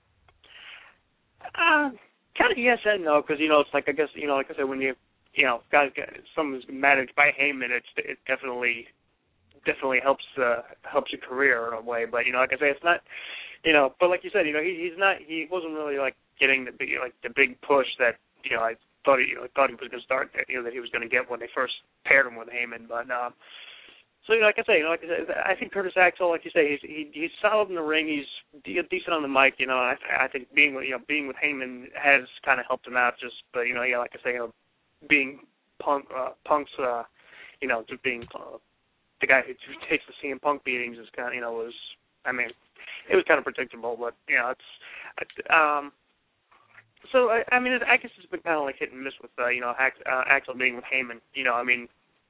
[SPEAKER 7] Uh, kind of yes and no, because, you know, it's like, I guess, you know, like I said, when you, you know, guys, someone's managed by Heyman, it's, it definitely, definitely helps, uh, helps your career in a way. But, you know, like I say, it's not, you know, but like you said, you know, he, he's not, he wasn't really like getting the big, like the big push that, you know, I thought he, you know, thought he was going to start, you know, that he was going to get when they first paired him with Heyman. But, um, so, you know, like I say, you know, like I said, I think Curtis Axel, like you say, he's he, he's solid in the ring. He's decent on the mic. You know, I, I think being with, you know, being with Heyman has kind of helped him out. Just, but you know, yeah, like I say, you know, being Punk, uh, Punk's, uh, you know, just being uh, the guy who takes the C M Punk beatings is kind of, you know, was, I mean, it was kind of predictable, but you know, it's, um, so I, I mean, I guess it's been kind of like hit and miss with, uh, you know, Ax, uh, Axel being with Heyman. You know, I mean.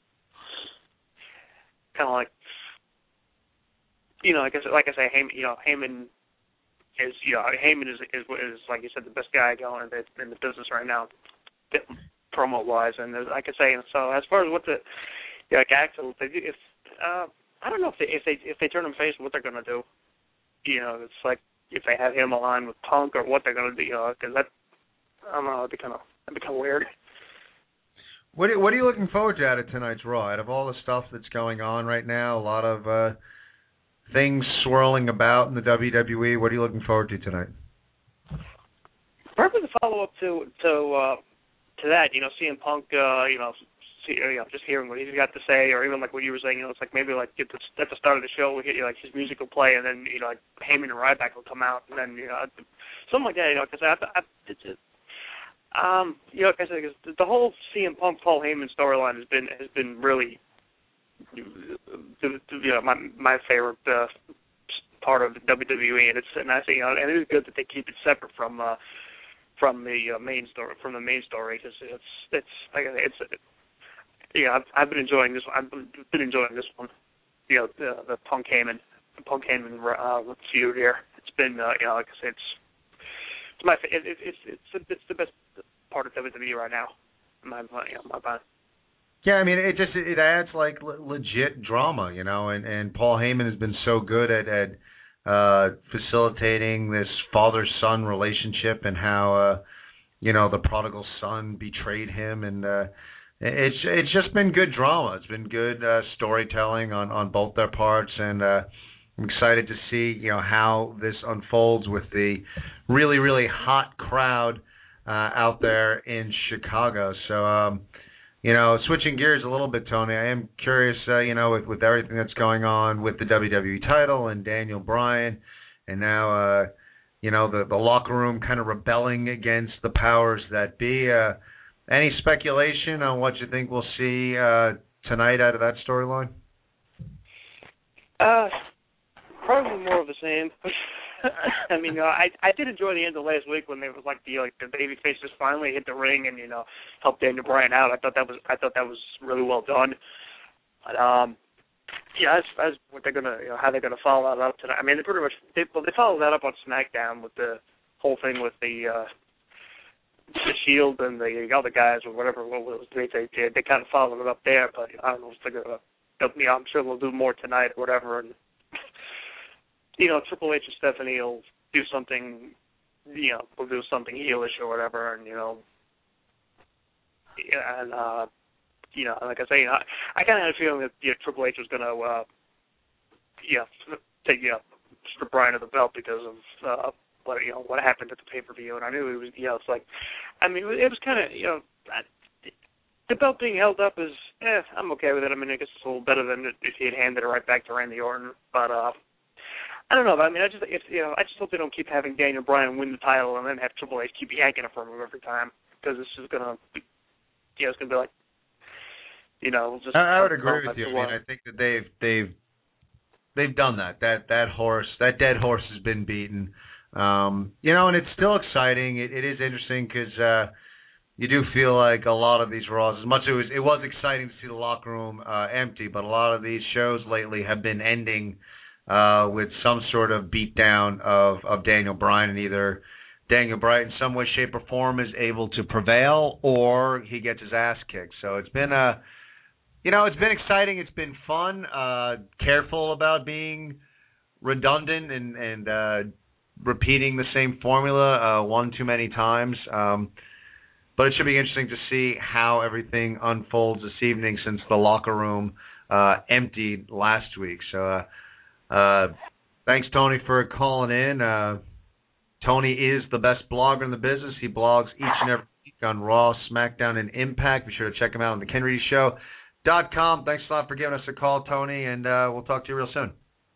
[SPEAKER 7] Kind of like, you know, like I, like I say, Heyman, you know, Heyman is, you know, Heyman is, is, is like you said, the best guy going in the, in the business right now, promo-wise. And like I say, so as far as what the, you know, like Axel, if, uh, I don't know if they, if they, if they turn him face, what they're going to do. You know, it's like if they have him aligned with Punk or what they're going to do, you know, because that, I don't know, it'd be kind of, it'd be kind of weird.
[SPEAKER 5] What are, what are you looking forward to out of tonight's Raw? Out of all the stuff that's going on right now, a lot of uh, things swirling about in the W W E, what are you looking forward to tonight?
[SPEAKER 7] Probably the follow-up to to uh, to that, you know, C M Punk, uh, you know, see, you know, just hearing what he's got to say, or even like what you were saying, you know, it's like maybe like at the, at the start of the show, we get, you know, like his music will play, and then, you know, like Heyman and Ryback will come out, and then, you know, something like that, you know, because I, I, it's, it's Um, you know, like I said, because the whole C M Punk Paul Heyman storyline has been has been really, you know, my my favorite uh, part of the W W E, and it's and I think you know, and it is good that they keep it separate from uh, from the uh, main story from the main story because it's it's like it's it, yeah I've, I've been enjoying this one. I've been enjoying this one. You know the the Punk Heyman the Punk Heyman uh, feud here. It's been uh, you know like I said it's it's my it, it, it's it's it's the best part of W W E right now. My you know, my mind.
[SPEAKER 5] Yeah, I mean, it just it adds like le- legit drama, you know, and, and Paul Heyman has been so good at at uh, facilitating this father-son relationship and how uh, you know the prodigal son betrayed him, and uh, it's it's just been good drama. It's been good uh, storytelling on, on both their parts, and uh, I'm excited to see you know how this unfolds with the really really hot crowd uh, out there in Chicago. So. Um, You know, switching gears a little bit, Tony, I am curious, uh, you know, with, with everything that's going on with the W W E title and Daniel Bryan, and now, uh, you know, the, the locker room kind of rebelling against the powers that be. Uh, any speculation on what you think we'll see uh, tonight out of that storyline?
[SPEAKER 7] Uh, probably more of the same. I mean, uh, I I did enjoy the end of last week when they was like the like the baby faces finally hit the ring and you know helped Daniel Bryan out. I thought that was I thought that was really well done. But, um, yeah, as, as what they're gonna you know how they're gonna follow that up tonight. I mean, they pretty much they well, they followed that up on SmackDown with the whole thing with the uh, the Shield and the other guys or whatever what was they they did. They kind of followed it up there, but I don't know if they're gonna. You know, I'm sure they'll do more tonight or whatever. And you know, Triple H and Stephanie will do something, you know, will do something heelish or whatever, and, you know, and, uh, you know, like I say, you know, I, I kind of had a feeling that, you know, Triple H was going to, uh, yeah, take, you know, strip Bryan of the belt because of, uh, what, you know, what happened at the pay-per-view, and I knew it was, you know, it's like, I mean, it was kind of, you know, I, the belt being held up is, eh, I'm okay with it. I mean, I guess it's a little better than if he had handed it right back to Randy Orton, but, uh, I don't know. I mean, I just if, you know, I just hope they don't keep having Daniel Bryan win the title and then have Triple H keep yanking it from him every time because it's just gonna, be, you know, it's gonna be like, you know, just.
[SPEAKER 5] I, I would agree with you. I mean, I think that they've they've they've done that. That that horse, that dead horse, has been beaten. Um, you know, and it's still exciting. It, it is interesting because uh, you do feel like a lot of these Raws, as much as it was, it was exciting to see the locker room uh, empty, but a lot of these shows lately have been ending. Uh, with some sort of beatdown of, of Daniel Bryan, and either Daniel Bryan in some way, shape, or form is able to prevail, or he gets his ass kicked. So it's been a, you know, it's been exciting. It's been fun. Uh, careful about being redundant and and uh, repeating the same formula uh, one too many times. Um, but it should be interesting to see how everything unfolds this evening, since the locker room uh, emptied last week. So. Uh, Uh, thanks, Tony, for calling in. Uh, Tony is the best blogger in the business. He blogs each and every week on Raw, SmackDown, and Impact. Be sure to check him out on the Ken Reedy Show dot com. Thanks a lot for giving us a call, Tony, and uh, we'll talk to you real soon.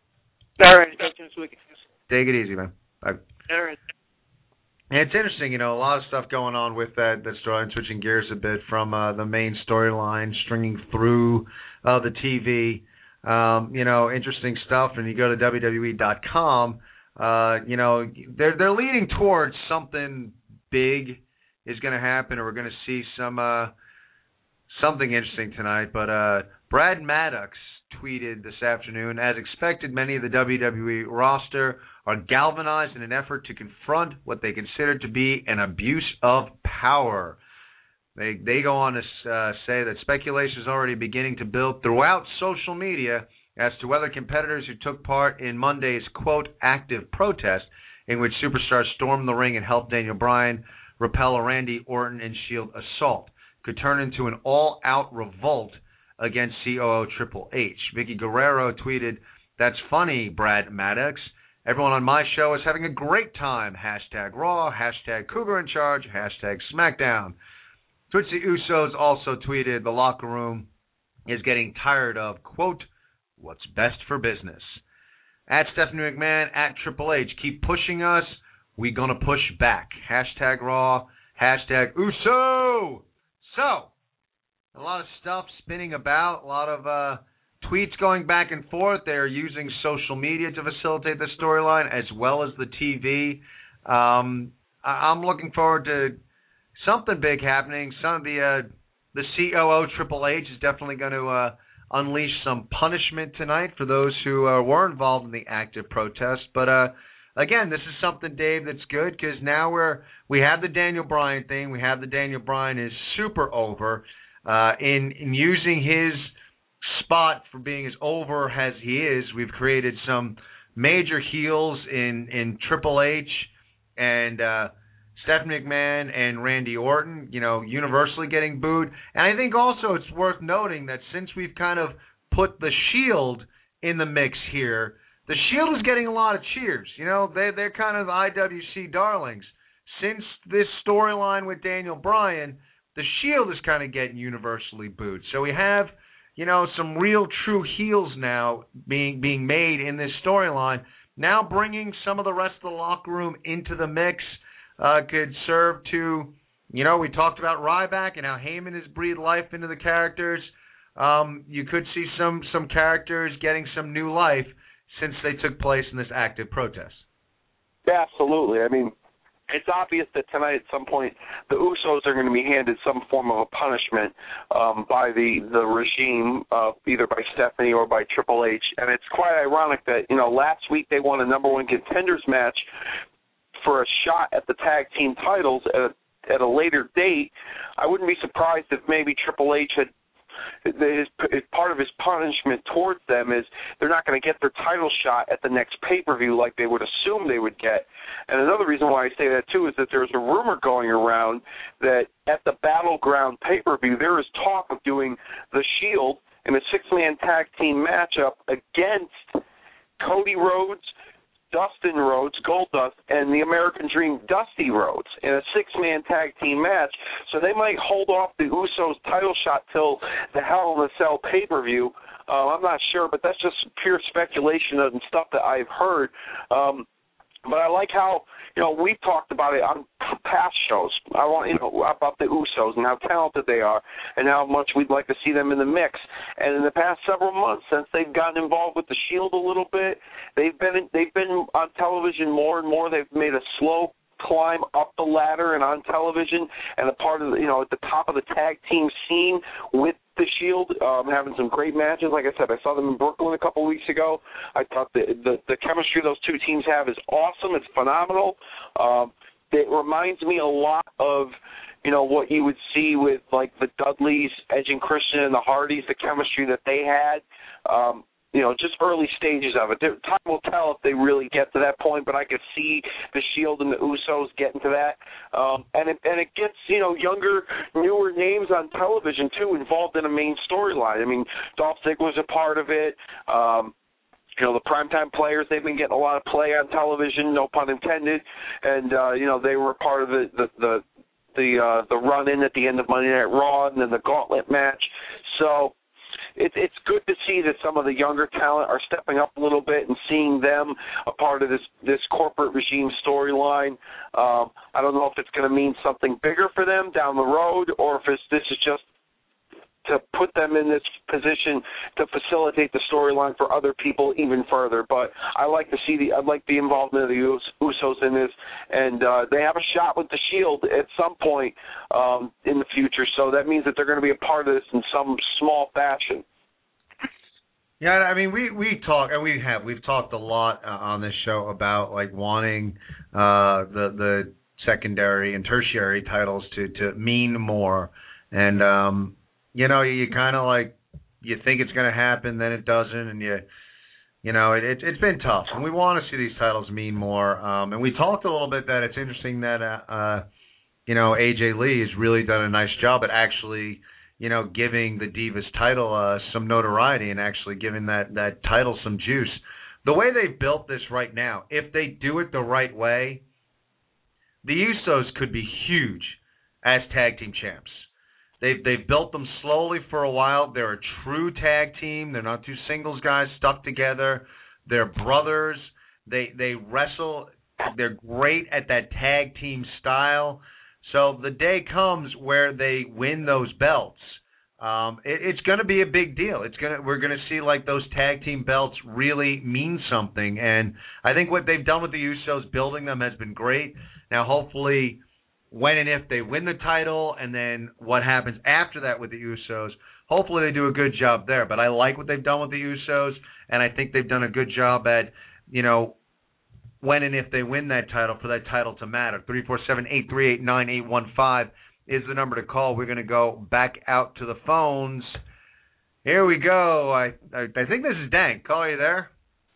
[SPEAKER 7] All right. Talk to you next week.
[SPEAKER 5] Take it easy, man. Bye.
[SPEAKER 7] All right.
[SPEAKER 5] And it's interesting, you know, a lot of stuff going on with that, that storyline, switching gears a bit from uh, the main storyline, stringing through uh, the T V. Um, you know, interesting stuff. And you go to W W E dot com, uh, you know, they're they're leading towards something big is going to happen, or we're going to see some uh, something interesting tonight. But uh, Brad Maddox tweeted this afternoon, as expected, many of the W W E roster are galvanized in an effort to confront what they consider to be an abuse of power. They they go on to uh, say that speculation is already beginning to build throughout social media as to whether competitors who took part in Monday's, quote, active protest, in which superstars stormed the ring and helped Daniel Bryan repel a Randy Orton and Shield assault, could turn into an all-out revolt against C O O Triple H. Vicky Guerrero tweeted, "That's funny, Brad Maddox. Everyone on my show is having a great time. Hashtag Raw, hashtag Cougar in Charge, hashtag SmackDown." Twitch the Usos also tweeted, "The locker room is getting tired of, quote, what's best for business. At Stephanie McMahon, at Triple H, keep pushing us. We gonna push back. Hashtag Raw, hashtag Uso." So, a lot of stuff spinning about, a lot of uh, tweets going back and forth. They're using social media to facilitate the storyline as well as the T V. Um, I- I'm looking forward to something big happening. Some of the uh, the C O O Triple H is definitely going to uh, unleash some punishment tonight for those who uh, were involved in the active protest. But uh, again, this is something, Dave, that's good because now we're we have the Daniel Bryan thing. We have the Daniel Bryan is super over uh, in in using his spot for being as over as he is. We've created some major heels in in Triple H and uh, Stephanie McMahon and Randy Orton, you know, universally getting booed. And I think also it's worth noting that since we've kind of put the Shield in the mix here, the Shield is getting a lot of cheers. You know, they, they're kind of I W C darlings. Since this storyline with Daniel Bryan, the Shield is kind of getting universally booed. So we have, you know, some real true heels now being being made in this storyline. Now bringing some of the rest of the locker room into the mix uh, could serve to, you know, we talked about Ryback and how Heyman has breathed life into the characters. Um, you could see some some characters getting some new life since they took place in this active protest.
[SPEAKER 6] Yeah, absolutely. I mean, it's obvious that tonight at some point the Usos are going to be handed some form of a punishment um, by the, the regime, uh, either by Stephanie or by Triple H. And it's quite ironic that, you know, last week they won a number one contenders match for a shot at the tag team titles at a, at a later date. I wouldn't be surprised if maybe Triple H had His, his, part of his punishment towards them is they're not going to get their title shot at the next pay-per-view like they would assume they would get. And another reason why I say that, too, is that there's a rumor going around that at the Battleground pay-per-view, there is talk of doing the Shield in a six-man tag team matchup against Cody Rhodes, Dustin Rhodes, Goldust, and the American Dream, Dusty Rhodes, in a six-man tag team match. So they might hold off the Usos title shot till the Hell in a Cell pay-per-view. Uh, I'm not sure, but that's just pure speculation and stuff that I've heard. Um, but I like how, you know, we've talked about it on past shows. I want, you know, about the Usos and how talented they are and how much we'd like to see them in the mix. And in the past several months, since they've gotten involved with the Shield a little bit, they've been they've been on television more and more. They've made a slow climb up the ladder and on television and a part of the, you know, at the top of the tag team scene with the Shield, um, having some great matches. Like I said, I saw them in Brooklyn a couple weeks ago. I thought the the, the chemistry those two teams have is awesome. It's phenomenal. Um, it reminds me a lot of, you know, what you would see with like the Dudleys, Edge and Christian, and the Hardys, the chemistry that they had. Um, You know, just early stages of it. Time will tell if they really get to that point, but I could see the Shield and the Usos getting to that. Um, and, it, and it gets, you know, younger, newer names on television, too, involved in a main storyline. I mean, Dolph Ziggler's a part of it. Um, you know, the primetime players, they've been getting a lot of play on television, no pun intended. And, uh, you know, they were part of the, the, the, the, uh, the run-in at the end of Monday Night Raw and then the gauntlet match. So, It, it's good to see that some of the younger talent are stepping up a little bit and seeing them a part of this, this corporate regime storyline. Um, I don't know if it's going to mean something bigger for them down the road or if it's, this is just to put them in this position to facilitate the storyline for other people even further. But I like to see the I like the involvement of the Usos in this, and uh, they have a shot with the Shield at some point um, in the future. So that means that they're going to be a part of this in some small fashion.
[SPEAKER 5] Yeah, I mean, we we talk and we have we've talked a lot uh, on this show about like wanting uh, the the secondary and tertiary titles to to mean more, and um, you know, you, you kind of like you think it's going to happen, then it doesn't, and you you know, it, it it's been tough, and we want to see these titles mean more. Um, and we talked a little bit that it's interesting that uh, uh, you know, A J Lee has really done a nice job at actually, you know, giving the Divas title uh, some notoriety and actually giving that, that title some juice. The way they built this right now, if they do it the right way, the Usos could be huge as tag team champs. They've, they've built them slowly for a while. They're a true tag team. They're not two singles guys stuck together. They're brothers. They, they wrestle. They're great at that tag team style. So the day comes where they win those belts, Um, it, it's going to be a big deal. It's gonna we're going to see like those tag team belts really mean something, and I think what they've done with the Usos, building them, has been great. Now, hopefully, when and if they win the title, and then what happens after that with the Usos, hopefully they do a good job there. But I like what they've done with the Usos, and I think they've done a good job at, you know, when and if they win that title, for that title to matter. three four seven, eight three eight, nine eight one five is the number to call. We're going to go back out to the phones. Here we go. I I, I think this is Dank. Call, are you there?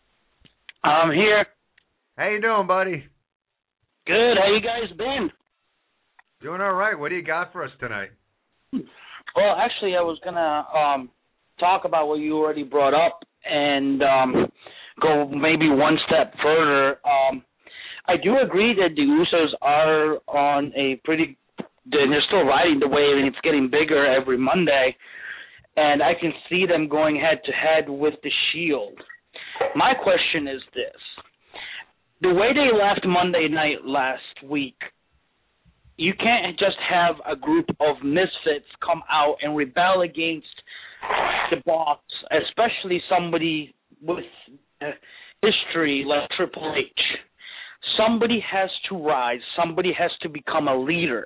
[SPEAKER 8] I'm here.
[SPEAKER 5] How you doing, buddy?
[SPEAKER 8] Good. How you guys been?
[SPEAKER 5] Doing all right. What do you got for us tonight?
[SPEAKER 8] Well, actually, I was going to um, talk about what you already brought up and um, go maybe one step further. Um, I do agree that the Usos are on a pretty – they're still riding the wave, and it's getting bigger every Monday. And I can see them going head-to-head with the Shield. My question is this. The way they left Monday night last week, you can't just have a group of misfits come out and rebel against the boss, especially somebody with history like Triple H. Somebody has to rise. Somebody has to become a leader.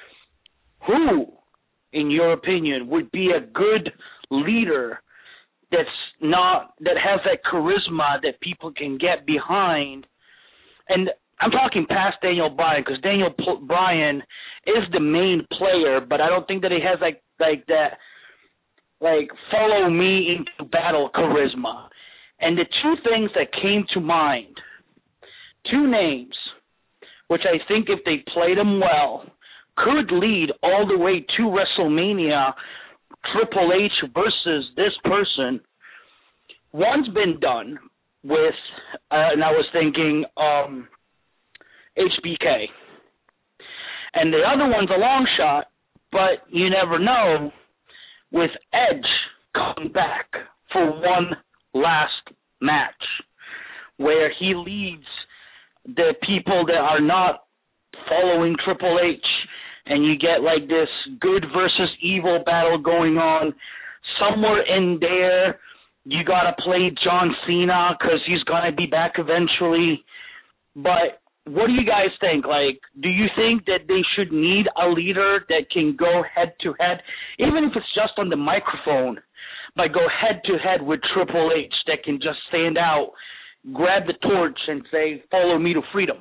[SPEAKER 8] Who, in your opinion, would be a good leader that's not that has that charisma that people can get behind? And I'm talking past Daniel Bryan, because Daniel P- Bryan is the main player, but I don't think that he has like like that like follow me into battle charisma. And the two things that came to mind, two names, which I think if they played them well, could lead all the way to WrestleMania, Triple H versus this person. One's been done with, uh, and I was thinking um, H B K. And the other one's a long shot, but you never know, with Edge coming back for one last match where he leads the people that are not following Triple H, and you get like this good versus evil battle going on. Somewhere in there, you got to play John Cena because he's going to be back eventually. But what do you guys think? Like, do you think that they should need a leader that can go head-to-head, even if it's just on the microphone, but go head-to-head with Triple H that can just stand out, grab the torch, and say, follow me to freedom?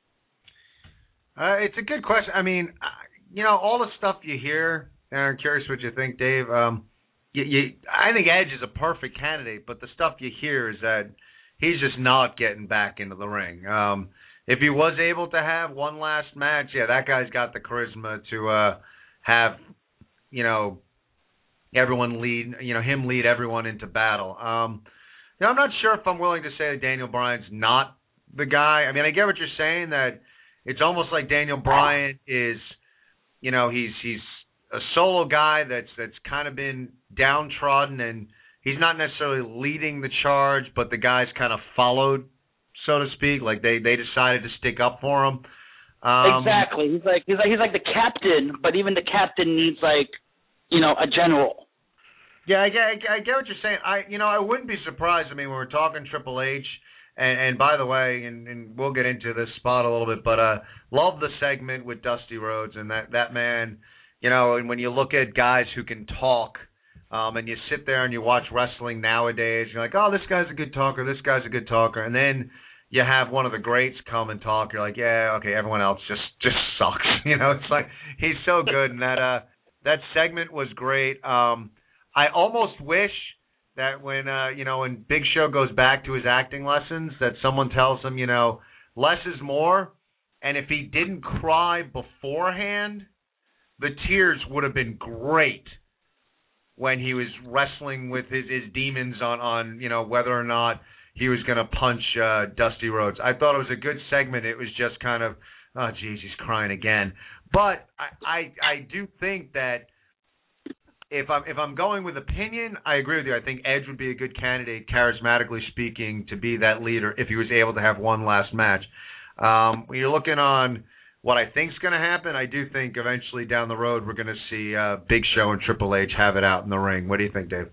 [SPEAKER 5] Uh, it's a good question. I mean, you know, all the stuff you hear, and I'm curious what you think, Dave. Um, you, you, I think Edge is a perfect candidate, but the stuff you hear is that he's just not getting back into the ring. Um, if he was able to have one last match, yeah, that guy's got the charisma to uh, have, you know, everyone lead, you know, him lead everyone into battle. Um, you know, I'm not sure if I'm willing to say that Daniel Bryan's not the guy. I mean, I get what you're saying, that it's almost like Daniel Bryan is, you know, he's he's a solo guy that's that's kind of been downtrodden, and he's not necessarily leading the charge, but the guys kind of followed, so to speak. Like they, they decided to stick up for him. Um,
[SPEAKER 8] exactly. He's like he's like he's like the captain, but even the captain needs like, you know, a general.
[SPEAKER 5] Yeah, I get I get what you're saying. I you know I wouldn't be surprised. I mean, when we're talking Triple H. And, and by the way, and, and we'll get into this spot a little bit, but uh, love the segment with Dusty Rhodes, and that, that man, you know, and when you look at guys who can talk, um, and you sit there and you watch wrestling nowadays, you're like, oh, this guy's a good talker, this guy's a good talker, and then you have one of the greats come and talk, you're like, yeah, okay, everyone else just, just sucks. You know, it's like, he's so good, and that uh, that segment was great. Um, I almost wish that when, uh, you know, when Big Show goes back to his acting lessons, that someone tells him, you know, less is more. And if he didn't cry beforehand, the tears would have been great when he was wrestling with his, his demons on, on, you know, whether or not he was going to punch uh, Dusty Rhodes. I thought it was a good segment. It was just kind of, oh, geez, he's crying again. But I, I, I do think that If I'm if I'm going with opinion, I agree with you. I think Edge would be a good candidate, charismatically speaking, to be that leader if he was able to have one last match. Um, when you're looking on what I think's going to happen, I do think eventually down the road we're going to see uh, Big Show and Triple H have it out in the ring. What do you think, Dave?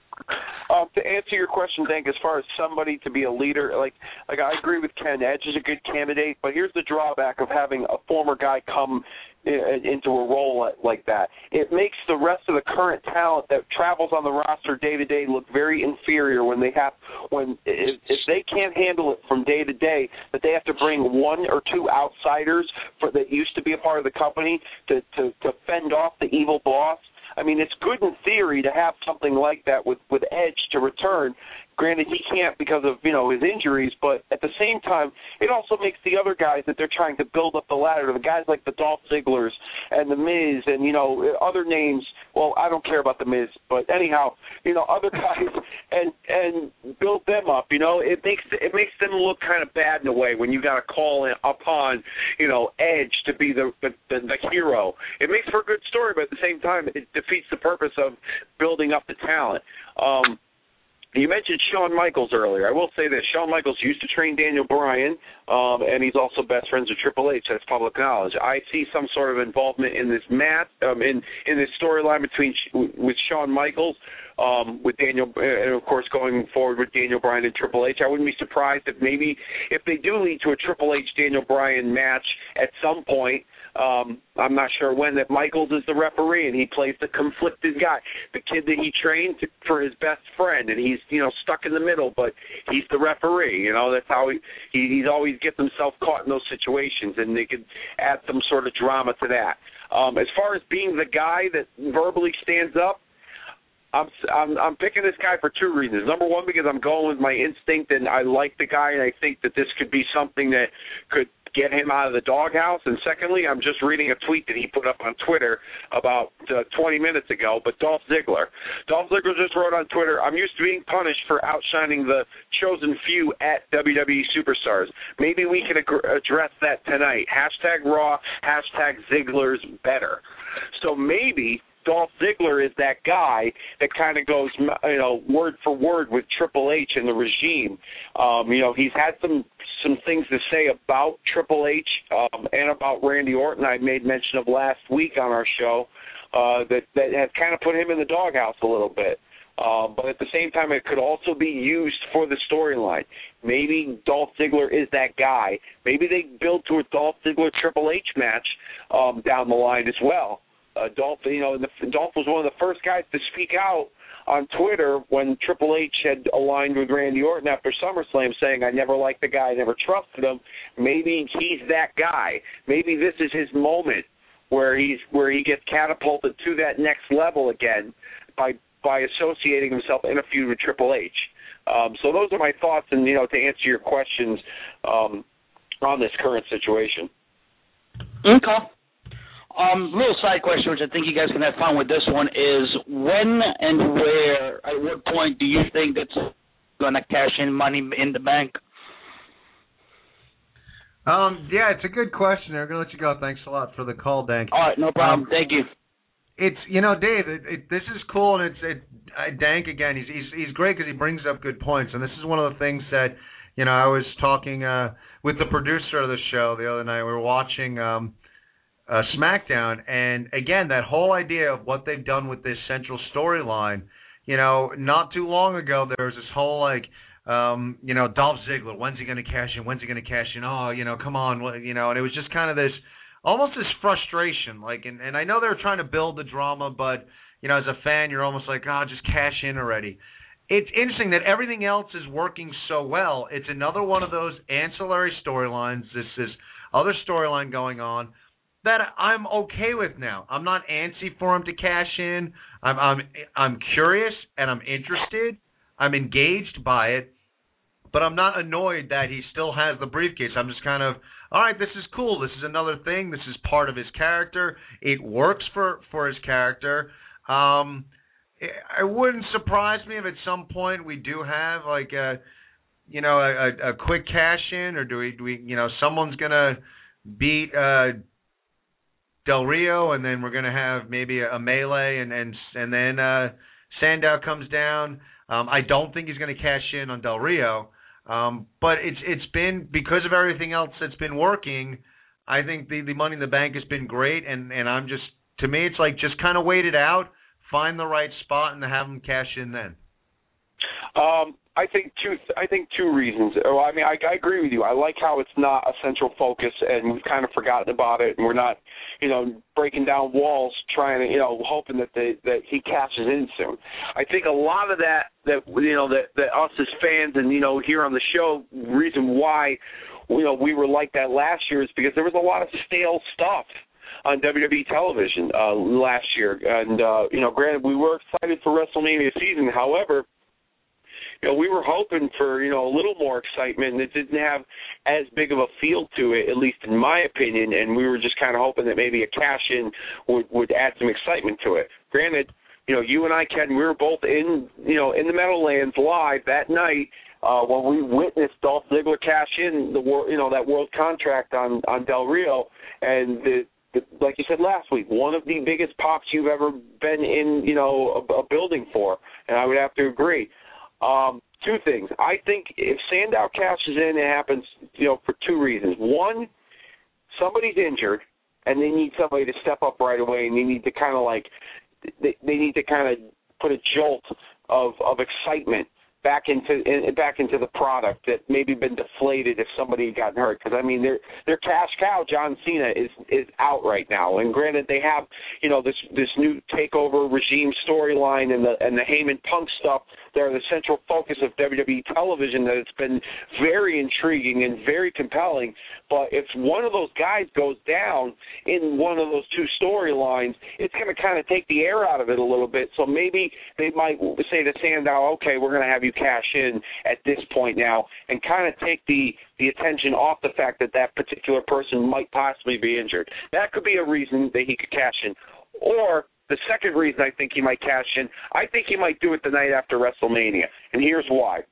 [SPEAKER 6] Uh, to answer your question, Dank, as far as somebody to be a leader, like like I agree with Ken. Edge is a good candidate, but here's the drawback of having a former guy come in, into a role like that. It makes the rest of the current talent that travels on the roster day to day look very inferior when they have when if, if they can't handle it from day to day, that they have to bring one or two outsiders for that used to be a part of the company to to, to fend off the evil boss. I mean, it's good in theory to have something like that with, with Edge to return. Granted, he can't because of, you know, his injuries, but at the same time, it also makes the other guys that they're trying to build up the ladder, the guys like the Dolph Zigglers and the Miz and, you know, other names. Well, I don't care about the Miz, but anyhow, you know, other guys and and build them up. You know, it makes it makes them look kind of bad in a way when you got to call in upon, you know, Edge to be the, the the the hero. It makes for a good story, but at the same time, it defeats the purpose of building up the talent. Um, You mentioned Shawn Michaels earlier. I will say this. Shawn Michaels used to train Daniel Bryan, um, and he's also best friends with Triple H. That's public knowledge. I see some sort of involvement in this match, um, in, in this storyline between with Shawn Michaels, um, with Daniel, and of course going forward with Daniel Bryan and Triple H. I wouldn't be surprised if maybe if they do lead to a Triple H Daniel Bryan match at some point. Um, I'm not sure when, that Michaels is the referee and he plays the conflicted guy, the kid that he trained to, for his best friend, and he's, you know, stuck in the middle, but he's the referee. You know, that's how he, he he's always gets himself caught in those situations, and they could add some sort of drama to that. Um, as far as being the guy that verbally stands up, I'm, I'm I'm picking this guy for two reasons. Number one, because I'm going with my instinct, and I like the guy, and I think that this could be something that could get him out of the doghouse. And secondly, I'm just reading a tweet that he put up on Twitter about uh, twenty minutes ago, but Dolph Ziggler. Dolph Ziggler just wrote on Twitter, "I'm used to being punished for outshining the chosen few at W W E Superstars. Maybe we can ag- address that tonight. Hashtag Raw, hashtag Ziggler's better." So maybe Dolph Ziggler is that guy that kind of goes, you know, word for word with Triple H and the regime. Um, you know, he's had some some things to say about Triple H um, and about Randy Orton. I made mention of last week on our show uh, that that has kind of put him in the doghouse a little bit. Um, but at the same time, it could also be used for the storyline. Maybe Dolph Ziggler is that guy. Maybe they build to a Dolph Ziggler Triple H match um, down the line as well. Uh, Dolph, you know, the, Dolph was one of the first guys to speak out on Twitter when Triple H had aligned with Randy Orton after SummerSlam, saying, "I never liked the guy, I never trusted him." Maybe he's that guy. Maybe this is his moment where he's where he gets catapulted to that next level again by by associating himself in a feud with Triple H. Um, so those are my thoughts, and you know, to answer your questions um, on this current situation.
[SPEAKER 8] Okay. Um, little side question, which I think you guys can have fun with this one, is when and where, at what point do you think that's going to cash in Money in the Bank?
[SPEAKER 5] Um, yeah, it's a good question. I'm going to let you go. Thanks a lot for the call, Dank.
[SPEAKER 8] All right, no problem.
[SPEAKER 5] Um,
[SPEAKER 8] Thank you.
[SPEAKER 5] It's, you know, Dave, it, it, this is cool, and it's it, uh, Dank, again, he's, he's, he's great because he brings up good points, and this is one of the things that, you know, I was talking uh, with the producer of the show the other night. We were watching um, Uh, SmackDown, and again, that whole idea of what they've done with this central storyline, you know, not too long ago, there was this whole, like, um, you know, Dolph Ziggler, when's he going to cash in, when's he going to cash in, oh, you know, come on, you know, and it was just kind of this, almost this frustration, like, and, and I know they were trying to build the drama, but, you know, as a fan, you're almost like, oh, just cash in already. It's interesting that everything else is working so well. It's another one of those ancillary storylines, this, this other storyline going on, that I'm okay with now. I'm not antsy for him to cash in. I'm I'm I'm curious and I'm interested. I'm engaged by it, but I'm not annoyed that he still has the briefcase. I'm just kind of, all right, this is cool. This is another thing. This is part of his character. It works for, for his character. Um, it, it wouldn't surprise me if at some point we do have like a, you know, a, a quick cash in, or do we, do we, you know, someone's gonna beat uh, Del Rio, and then we're going to have maybe a, a melee, and and, and then uh, Sandow comes down. Um, I don't think he's going to cash in on Del Rio, um, but it's it's been, because of everything else that's been working, I think the, the Money in the Bank has been great, and, and I'm just, to me, it's like just kind of wait it out, find the right spot, and have them cash in then.
[SPEAKER 6] Um, I think two. I think two reasons. Oh, I mean, I, I agree with you. I like how it's not a central focus, and we've kind of forgotten about it, and we're not, you know, breaking down walls trying to, you know, hoping that they that he cashes in soon. I think a lot of that that you know that that us as fans and you know here on the show, reason why, you know, we were like that last year is because there was a lot of stale stuff on W W E television uh, last year, and uh, you know, granted, we were excited for WrestleMania season. However, you know, we were hoping for, you know, a little more excitement, and it didn't have as big of a feel to it, at least in my opinion, and we were just kind of hoping that maybe a cash-in would, would add some excitement to it. Granted, you know, you and I, Ken, we were both in, you know, in the Meadowlands live that night uh, when we witnessed Dolph Ziggler cash in the, wor- you know, that world contract on, on Del Rio, and the like you said last week, one of the biggest pops you've ever been in, you know, a, a building for, and I would have to agree. Um, two things. I think if Sandow cashes in, it happens, you know, for two reasons. One, somebody's injured, and they need somebody to step up right away, and they need to kind of like, they, they need to kind of put a jolt of, of excitement back into in, back into the product that maybe been deflated if somebody had gotten hurt. Because I mean, their their cash cow John Cena is is out right now. And granted, they have you know this this new takeover regime storyline and the and the Heyman Punk stuff. They're the central focus of W W E television. That it's been very intriguing and very compelling. But if one of those guys goes down in one of those two storylines, it's going to kind of take the air out of it a little bit. So maybe they might say to Sandow, okay, we're going to have you cash in at this point now, and kind of take the, the attention off the fact that that particular person might possibly be injured. That could be a reason that he could cash in. Or the second reason I think he might cash in, I think he might do it the night after WrestleMania, and here's why.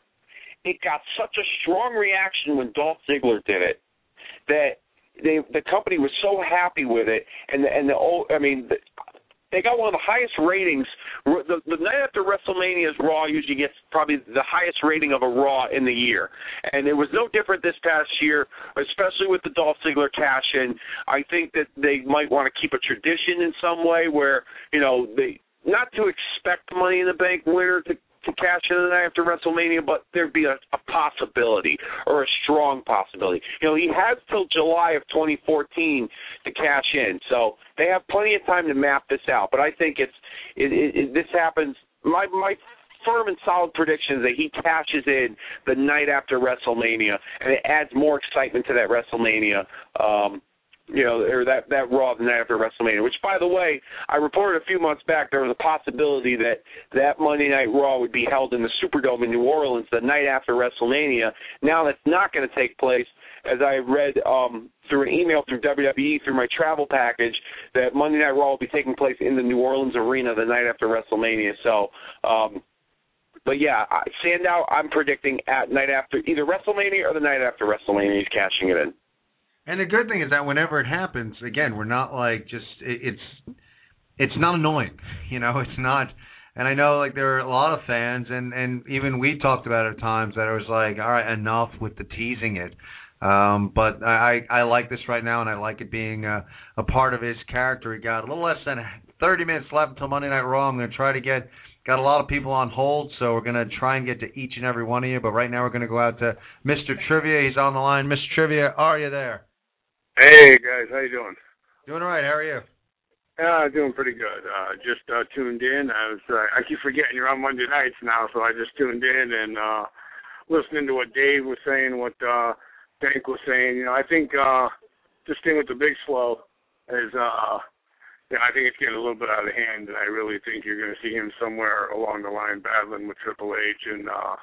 [SPEAKER 6] It got such a strong reaction when Dolph Ziggler did it that they, the company was so happy with it, and the, and the I mean, the, they got one of the highest ratings. The, the night after WrestleMania's Raw usually gets probably the highest rating of a Raw in the year. And it was no different this past year, especially with the Dolph Ziggler cash-in. I think that they might want to keep a tradition in some way where, you know, they not to expect Money in the Bank winner to to cash in the night after WrestleMania, but there'd be a, a possibility or a strong possibility. You know, he has till July of twenty fourteen to cash in, so they have plenty of time to map this out. But I think it's it, it, it, this happens. My my firm and solid prediction is that he cashes in the night after WrestleMania, and it adds more excitement to that WrestleMania. Um, You know, or that, that Raw the night after WrestleMania, which, by the way, I reported a few months back there was a possibility that that Monday Night Raw would be held in the Superdome in New Orleans the night after WrestleMania. Now that's not going to take place, as I read um, through an email through W W E, through my travel package, that Monday Night Raw will be taking place in the New Orleans arena the night after WrestleMania. So, um, but yeah, Sandow, I'm predicting at night after, either WrestleMania or the night after WrestleMania, he's cashing it in.
[SPEAKER 5] And the good thing is that whenever it happens, again, we're not like just it, it's it's not annoying, you know. It's not, and I know like there are a lot of fans, and, and even we talked about it at times that it was like, all right, enough with the teasing it. Um, but I I like this right now, and I like it being a, a part of his character. He got a little less than thirty minutes left until Monday Night Raw. I'm going to try to get. Got a lot of people on hold, so we're going to try and get to each and every one of you. But right now we're going to go out to Mister Trivia. He's on the line. Mister Trivia, are you there?
[SPEAKER 9] Hey, guys. How you doing?
[SPEAKER 5] Doing all right. How are you?
[SPEAKER 9] Yeah, doing pretty good. Uh, just uh, tuned in. I was uh, I keep forgetting you're on Monday nights now, so I just tuned in and uh, listening to what Dave was saying, what uh, Dank was saying. You know, I think uh, this thing with the Big Slow is, uh, you know, I think it's getting a little bit out of hand, and I really think you're going to see him somewhere along the line battling with Triple H, and uh,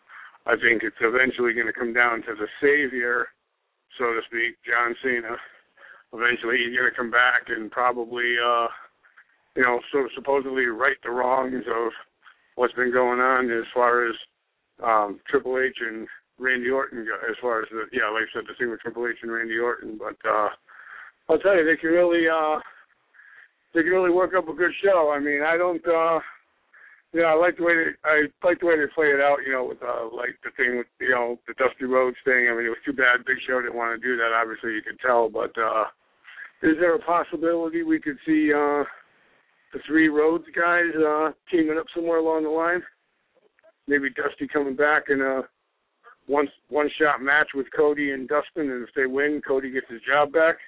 [SPEAKER 9] I think it's eventually going to come down to the savior, so to speak, John Cena. Eventually he's going to come back and probably, uh, you know, sort of supposedly right the wrongs of what's been going on as far as um, Triple H and Randy Orton, as far as, the, yeah, like I said, the thing with Triple H and Randy Orton. But uh, I'll tell you, they can really, uh, they can really work up a good show. I mean, I don't, uh, Yeah, I like the way they, I like the way they play it out. You know, with uh, like the thing with you know the Dusty Rhodes thing. I mean, it was too bad Big Show didn't want to do that. Obviously, you could tell. But uh, is there a possibility we could see uh, the three Rhodes guys uh, teaming up somewhere along the line? Maybe Dusty coming back in a one one shot match with Cody and Dustin, and if they win, Cody gets his job back.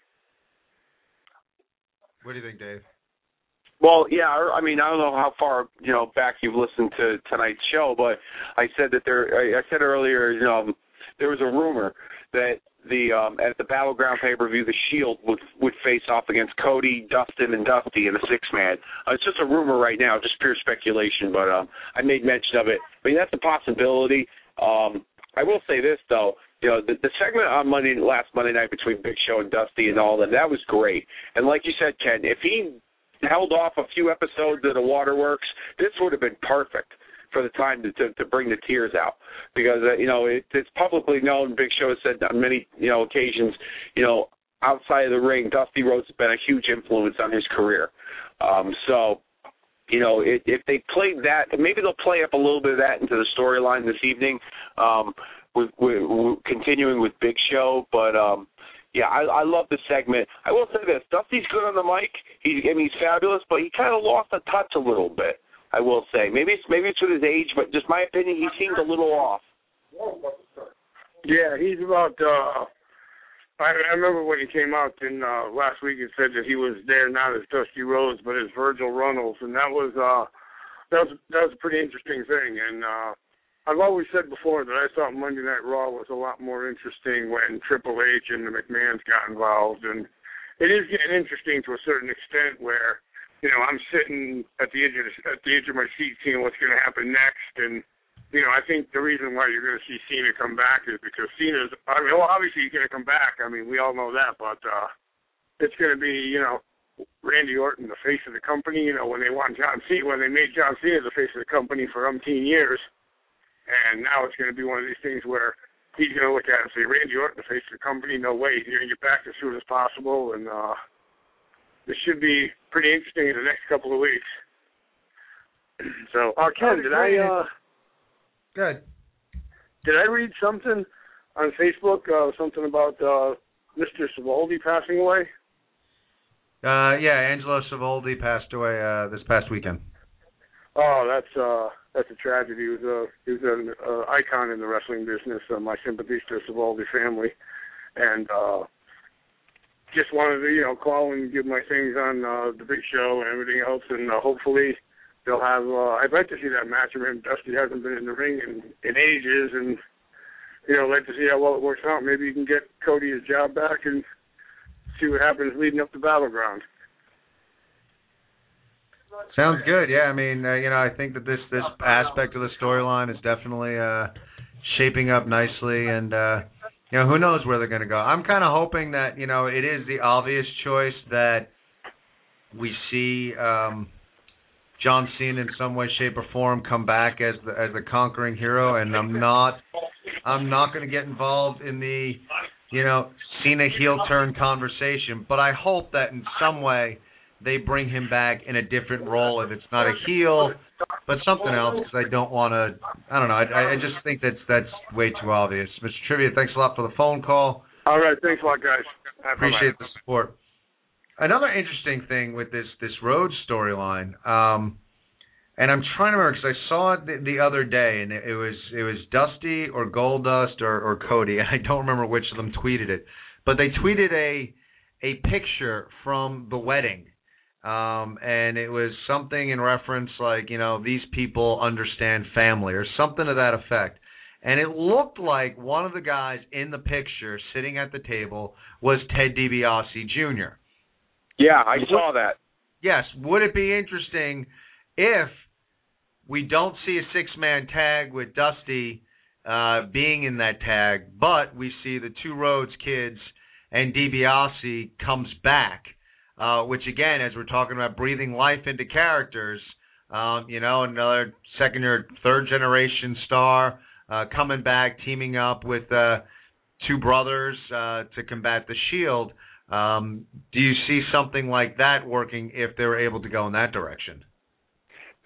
[SPEAKER 5] What do you think, Dave?
[SPEAKER 6] Well, yeah, I mean, I don't know how far, you know, back you've listened to tonight's show, but I said that there, I said earlier, you know, there was a rumor that the, um, at the Battleground pay-per-view, the Shield would, would face off against Cody, Dustin, and Dusty in a six-man. Uh, it's just a rumor right now, just pure speculation, but um, I made mention of it. I mean, that's a possibility. Um, I will say this, though. You know, the, the segment on Monday, last Monday night between Big Show and Dusty and all that, that was great. And like you said, Ken, if he held off a few episodes of the Waterworks, this would have been perfect for the time to to, to bring the tears out. Because, uh, you know, it, it's publicly known, Big Show has said on many, you know, occasions, you know, outside of the ring, Dusty Rhodes has been a huge influence on his career. Um, so, you know, it, if they played that, maybe they'll play up a little bit of that into the storyline this evening, um, with, with, with continuing with Big Show. But, um, yeah, I, I love the segment. I will say this. Dusty's good on the mic. He's, I mean, he's fabulous, but he kind of lost a touch a little bit, I will say. Maybe it's maybe it's with his age, but just my opinion, he seems a little off.
[SPEAKER 9] Yeah, he's about, uh, I, I remember when he came out in uh, last week and said that he was there not as Dusty Rhodes, but as Virgil Runnels, and that was, uh, that was, that was a pretty interesting thing, and, uh, I've always said before that I thought Monday Night Raw was a lot more interesting when Triple H and the McMahons got involved, and it is getting interesting to a certain extent where, you know, I'm sitting at the edge of the, at the edge of my seat seeing what's going to happen next, and, you know, I think the reason why you're going to see Cena come back is because Cena's, I mean, well, obviously he's going to come back. I mean, we all know that, but uh, it's going to be, you know, Randy Orton, the face of the company. You know, when they want John Cena, when they made John Cena the face of the company for umpteen years. And now it's going to be one of these things where he's going to look at it and say, Randy Orton, the face of the company, no way. He's going to get back as soon as possible. And uh, this should be pretty interesting in the next couple of weeks. So, uh, Ken, did I... Uh,
[SPEAKER 5] Good.
[SPEAKER 9] Did I read something on Facebook, uh, something about uh, Mister Savoldi passing away?
[SPEAKER 5] Uh, yeah, Angelo Savoldi passed away uh, this past weekend.
[SPEAKER 9] Oh, that's... Uh, That's a tragedy. He was a he was an uh, icon in the wrestling business. Uh, my sympathies to the Savoldi family, and uh, just wanted to you know call and give my things on uh, the Big Show and everything else. And uh, hopefully they'll have. Uh, I'd like to see that match. I mean, Dusty hasn't been in the ring in, in ages, and you know, I'd like to see how well it works out. Maybe you can get Cody his job back and see what happens leading up to Battleground.
[SPEAKER 5] Sounds good. Yeah, I mean, uh, you know, I think that this this aspect of the storyline is definitely uh, shaping up nicely, and uh, you know, who knows where they're going to go. I'm kind of hoping that you know it is the obvious choice that we see um, John Cena in some way, shape, or form come back as the as the conquering hero, and I'm not I'm not going to get involved in the you know Cena heel turn conversation, but I hope that in some way they bring him back in a different role, if it's not a heel, but something else, because I don't want to, I don't know, I, I just think that's that's way too obvious. Mister Trivia, thanks a lot for the phone call.
[SPEAKER 9] All right, thanks a lot, guys.
[SPEAKER 5] Appreciate the support. Another interesting thing with this, this Rhodes storyline, um, and I'm trying to remember, because I saw it the, the other day, and it, it was it was Dusty or Goldust or, or Cody, and I don't remember which of them tweeted it, but they tweeted a a picture from the wedding. Um, and it was something in reference like, you know, these people understand family or something to that effect. And it looked like one of the guys in the picture sitting at the table was Ted DiBiase Junior
[SPEAKER 6] Yeah, I saw that.
[SPEAKER 5] Yes. Would it be interesting if we don't see a six-man tag with Dusty uh, being in that tag, but we see the two Rhodes kids and DiBiase comes back? Uh, which, again, as we're talking about breathing life into characters, um, you know, another second or third generation star uh, coming back, teaming up with uh, two brothers uh, to combat the Shield. Um, do you see something like that working if they were able to go in that direction?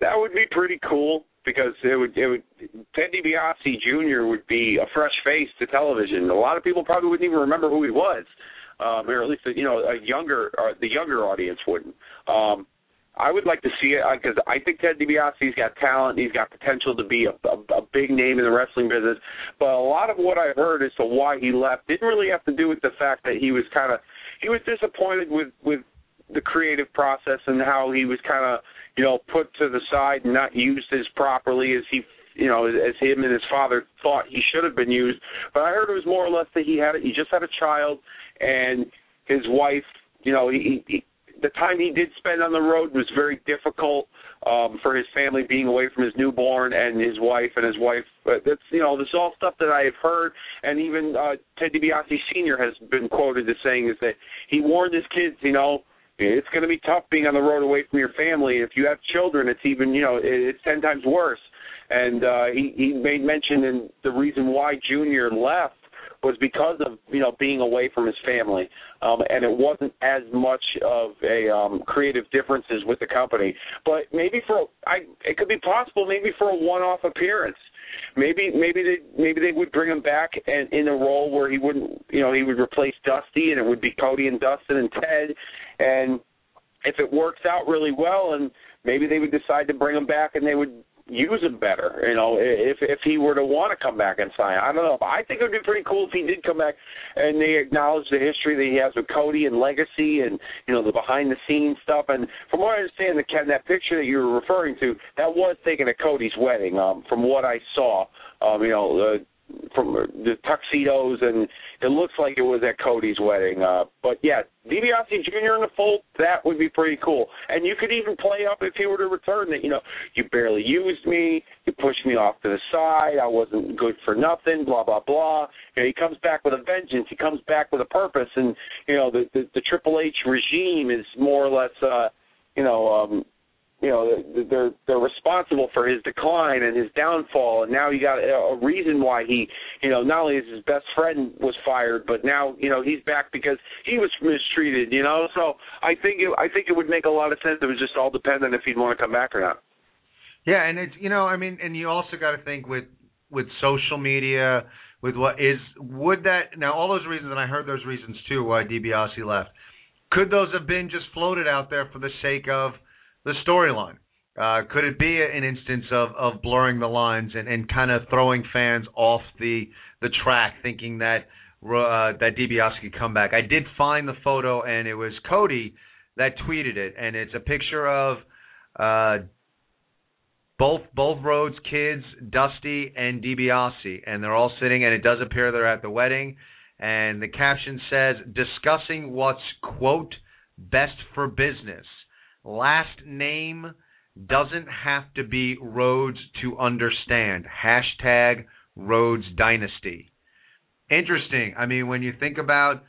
[SPEAKER 6] that would be pretty cool because it would it would Ted DiBiase Junior would be a fresh face to television. A lot of people probably wouldn't even remember who he was, um, or at least you know a younger or the younger audience wouldn't. Um, I would like to see it because I think Ted DiBiase's got talent. He's got potential to be a, a, a big name in the wrestling business. But a lot of what I've heard as to why he left didn't really have to do with the fact that he was kind of he was disappointed with, with the creative process and how he was kind of you know put to the side and not used as properly as he you know as him and his father thought he should have been used. But I heard it was more or less that he had he just had a child and his wife. You know he. he The time he did spend on the road was very difficult um, for his family, being away from his newborn and his wife and his wife. But that's you know, this is all stuff that I have heard, and even uh, Ted DiBiase Senior has been quoted as saying is that he warned his kids, you know, it's going to be tough being on the road away from your family. If you have children, it's even you know, it's ten times worse. And uh, he he made mention in the reason why Junior left was because of you know being away from his family, um, and it wasn't as much of a um, creative differences with the company. But maybe for I, it could be possible maybe for a one-off appearance. Maybe maybe they maybe they would bring him back and in a role where he wouldn't you know he would replace Dusty and it would be Cody and Dustin and Ted, and if it works out really well, and maybe they would decide to bring him back and they would use him better, you know, if if he were to want to come back and sign. I don't know. But I think it would be pretty cool if he did come back and they acknowledge the history that he has with Cody and legacy and, you know, the behind-the-scenes stuff. And from what I understand, the, that picture that you were referring to, that was taken at Cody's wedding, um, from what I saw, um, you know, uh, from the tuxedos, and it looks like it was at Cody's wedding. Uh, but, yeah, DiBiase Junior in the fold, that would be pretty cool. And you could even play up if he were to return that, you know, you barely used me, you pushed me off to the side, I wasn't good for nothing, blah, blah, blah. You know, he comes back with a vengeance. He comes back with a purpose. And, you know, the, the, the Triple H regime is more or less, uh, you know, um, you know, they're they're responsible for his decline and his downfall, and now you got a, a reason why he, you know, not only is his best friend was fired, but now you know he's back because he was mistreated, you know. So I think it, I think it would make a lot of sense. It was just all dependent if he'd want to come back or not.
[SPEAKER 5] Yeah, and it's you know, I mean, and you also got to think with with social media, with what is would that now all those reasons, and I heard those reasons too why DiBiase left. Could those have been just floated out there for the sake of the storyline? Uh, could it be an instance of, of blurring the lines and, and kind of throwing fans off the the track, thinking that uh, that DiBiase could come back? I did find the photo, and it was Cody that tweeted it, and it's a picture of uh, both both Rhodes kids, Dusty and DiBiase, and they're all sitting, and it does appear they're at the wedding, and the caption says, discussing what's, quote, best for business. Last name doesn't have to be Rhodes to understand. Hashtag Rhodes Dynasty. Interesting. I mean, when you think about,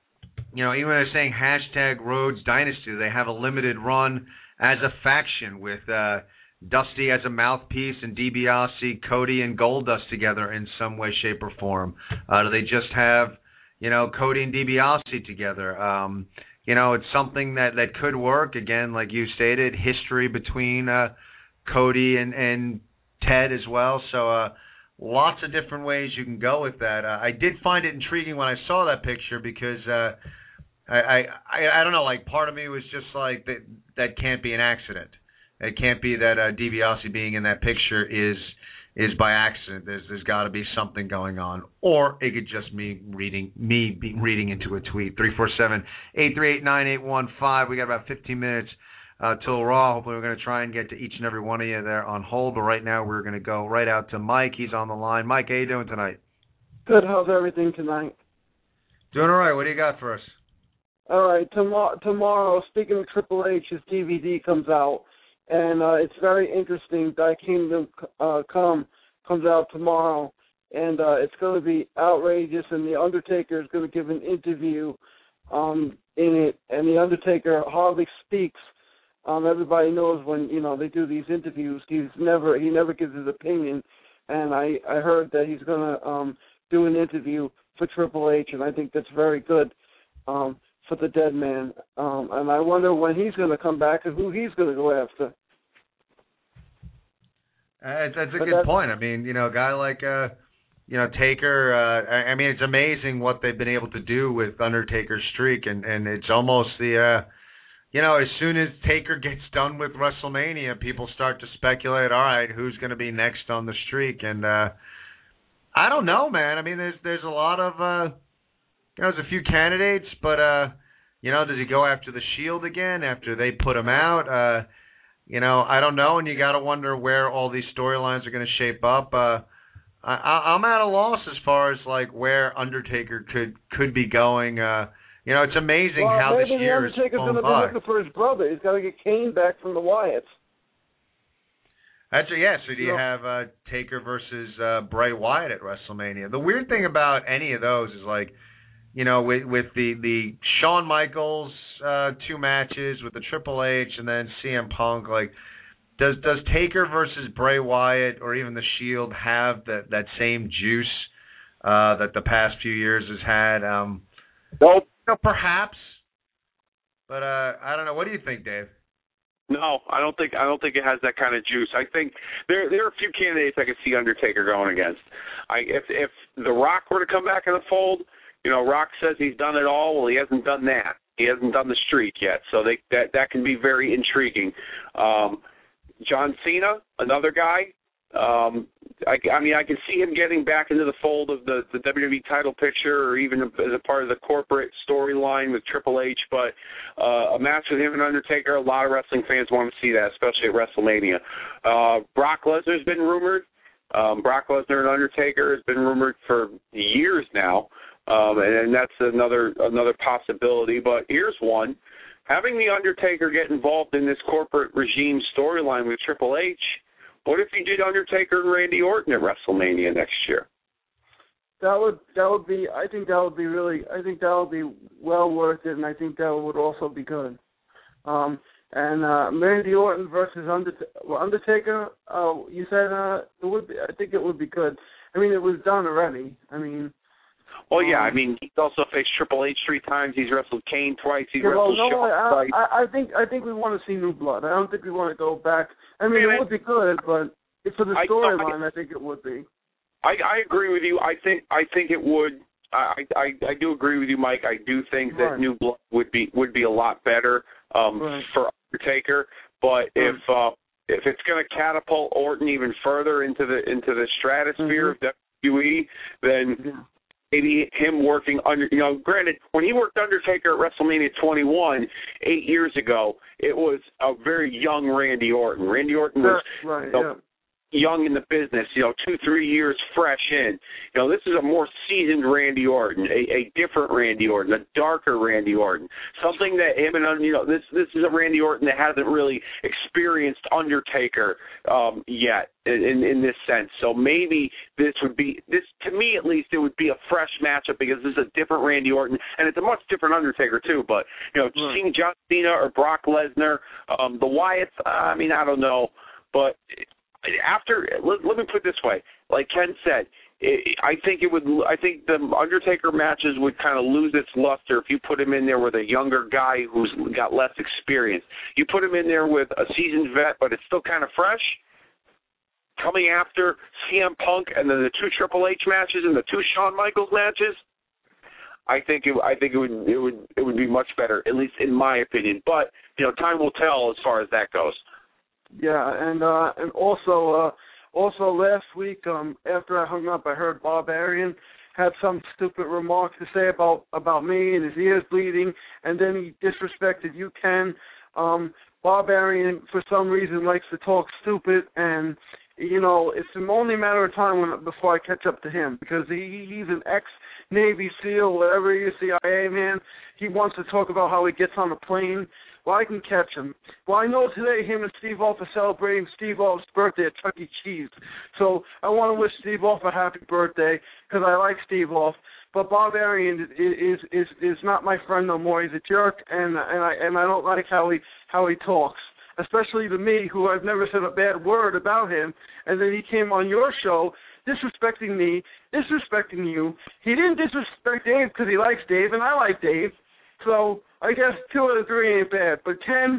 [SPEAKER 5] you know, even when they're saying hashtag Rhodes Dynasty, they have a limited run as a faction with uh, Dusty as a mouthpiece and DiBiase, Cody, and Goldust together in some way, shape, or form. Uh, do they just have, you know, Cody and DiBiase together? Um You know, it's something that, that could work. Again, like you stated, history between uh, Cody and, and Ted as well. So uh, lots of different ways you can go with that. Uh, I did find it intriguing when I saw that picture because uh, I, I I don't know, like part of me was just like that that can't be an accident. It can't be that uh, DiBiase being in that picture is is by accident. There's there's got to be something going on, or it could just me reading me be reading into a tweet. Three four seven eight three eight nine eight one five. We got about fifteen minutes uh, till Raw. Hopefully, we're going to try and get to each and every one of you there on hold. But right now, we're going to go right out to Mike. He's on the line. Mike, how you doing tonight?
[SPEAKER 10] Good. How's everything tonight?
[SPEAKER 5] Doing all right. What do you got for us?
[SPEAKER 10] All right. Tomorrow, tomorrow. Speaking of Triple H, his D V D comes out. And uh, it's very interesting. Thy Kingdom uh, Come comes out tomorrow, and uh, it's going to be outrageous. And the Undertaker is going to give an interview um, in it, and the Undertaker hardly speaks. Um, everybody knows when you know they do these interviews, he's never he never gives his opinion. And I, I heard that he's going to um, do an interview for Triple H, and I think that's very good um, for the dead man. Um, and I wonder when he's going to come back and who he's going to go after.
[SPEAKER 5] Uh, that's a
[SPEAKER 10] But
[SPEAKER 5] good
[SPEAKER 10] that's-
[SPEAKER 5] point. I mean, you know, a guy like, uh, you know, Taker, uh, I, I mean, it's amazing what they've been able to do with Undertaker's streak, and, and it's almost the, uh, you know, as soon as Taker gets done with WrestleMania, people start to speculate, all right, who's going to be next on the streak? And uh, I don't know, man. I mean, there's there's a lot of, uh, you know, there's a few candidates, but, uh, you know, does he go after the Shield again after they put him out? Uh, you know, I don't know, and you got to wonder where all these storylines are going to shape up. Uh, I, I'm at a loss as far as, like, where Undertaker could, could be going. Uh, you know, it's amazing
[SPEAKER 10] well,
[SPEAKER 5] how this
[SPEAKER 10] maybe
[SPEAKER 5] year
[SPEAKER 10] the
[SPEAKER 5] is
[SPEAKER 10] Undertaker's
[SPEAKER 5] flown
[SPEAKER 10] going to
[SPEAKER 5] by.
[SPEAKER 10] be looking for his brother. He's got to get Kane back from the Wyatts.
[SPEAKER 5] That's a, yeah. So do you
[SPEAKER 10] Yeah.
[SPEAKER 5] have uh, Taker versus uh, Bray Wyatt at WrestleMania? The weird thing about any of those is, like, you know, with with the the Shawn Michaels uh, two matches with the Triple H and then C M Punk, like, does does Taker versus Bray Wyatt or even the Shield have that that same juice uh, that the past few years has had? Um,
[SPEAKER 6] Nope.
[SPEAKER 5] you know, perhaps, but uh, I don't know. What do you think, Dave?
[SPEAKER 6] No, I don't think I don't think it has that kind of juice. I think there there are a few candidates I could see Undertaker going against. I if if The Rock were to come back in the fold, you know, Rock says he's done it all. Well, he hasn't done that. He hasn't done the streak yet. So they that that can be very intriguing. Um, John Cena, another guy. Um, I, I mean, I can see him getting back into the fold of the, the W W E title picture, or even as a part of the corporate storyline with Triple H. But uh, a match with him and Undertaker, a lot of wrestling fans want to see that, especially at WrestleMania. Uh, Brock Lesnar's been rumored. Um, Brock Lesnar and Undertaker has been rumored for years now, um, and, and that's another another possibility. But here's one: having the Undertaker get involved in this corporate regime storyline with Triple H. What if you did Undertaker and Randy Orton at WrestleMania next year?
[SPEAKER 10] That would that would be. I think that would be really. I think that would be well worth it, and I think that would also be good. Um, and uh, Randy Orton versus Undertaker. Well, Undertaker. Uh, you said uh, it would. Be, I think it would be good. I mean, it was done already. I mean.
[SPEAKER 6] Well, yeah. I mean, he's also faced Triple H three times. He's wrestled Kane twice. He's
[SPEAKER 10] Yeah, well,
[SPEAKER 6] wrestled
[SPEAKER 10] no,
[SPEAKER 6] Shawn
[SPEAKER 10] I,
[SPEAKER 6] twice.
[SPEAKER 10] I, I think I think we want to see new blood. I don't think we want to go back. I mean,
[SPEAKER 6] Man,
[SPEAKER 10] it would be good, but for the
[SPEAKER 6] I-
[SPEAKER 10] storyline, I, I think it would be.
[SPEAKER 6] I, I agree with you. I think I think it would. I, I I do agree with you, Mike. I do think that
[SPEAKER 10] Right.
[SPEAKER 6] new blood would be would be a lot better um,
[SPEAKER 10] Right.
[SPEAKER 6] for Undertaker. But if uh, if it's going to catapult Orton even further into the into the stratosphere
[SPEAKER 10] Mm-hmm.
[SPEAKER 6] of W W E, then
[SPEAKER 10] Yeah.
[SPEAKER 6] maybe him working under, you know, granted, when he worked Undertaker at WrestleMania twenty-one, eight years ago, it was a very young Randy Orton. Randy Orton was
[SPEAKER 10] Right,
[SPEAKER 6] you know,
[SPEAKER 10] yeah.
[SPEAKER 6] young in the business, you know, two, three years fresh in. You know, this is a more seasoned Randy Orton, a, a different Randy Orton, a darker Randy Orton, something that him and, you know, this this is a Randy Orton that hasn't really experienced Undertaker um, yet in, in this sense. So maybe this would be, this to me at least, it would be a fresh matchup because this is a different Randy Orton, and it's a much different Undertaker too. But, you know,
[SPEAKER 10] Right.
[SPEAKER 6] seeing John Cena or Brock Lesnar, um, the Wyatts, I mean, I don't know, but after, let, let me put it this way, like Ken said, it, I think it would. I think the Undertaker matches would kind of lose its luster if you put him in there with a younger guy who's got less experience. You put him in there with a seasoned vet, but it's still kind of fresh. Coming after C M Punk and then the two Triple H matches and the two Shawn Michaels matches, I think it. I think it would. It would. It would be much better, at least in my opinion. But you know, time will tell as far as that goes.
[SPEAKER 10] Yeah, and uh, and also uh, also last week, um, after I hung up, I heard Bob Arian had some stupid remarks to say about about me and his ears bleeding, and then he disrespected you, Ken. Um, Bob Arian, for some reason, likes to talk stupid, and you know, it's only a matter of time when, before I catch up to him, because he he's an ex-Navy SEAL, whatever he is, C I A man. He wants to talk about how he gets on a plane. Well, I can catch him. Well, I know today him and Steve Wolf are celebrating Steve Wolf's birthday at Chuck E. Cheese. So I want to wish Steve Wolf a happy birthday because I like Steve Wolf. But Bob Arian is, is is is not my friend no more. He's a jerk, and and I and I don't like how he how he talks, especially to me, who I've never said a bad word about him. And then he came on your show disrespecting me, disrespecting you. He didn't disrespect Dave because he likes Dave, and I like Dave. So I guess two out of three ain't bad. But Ken,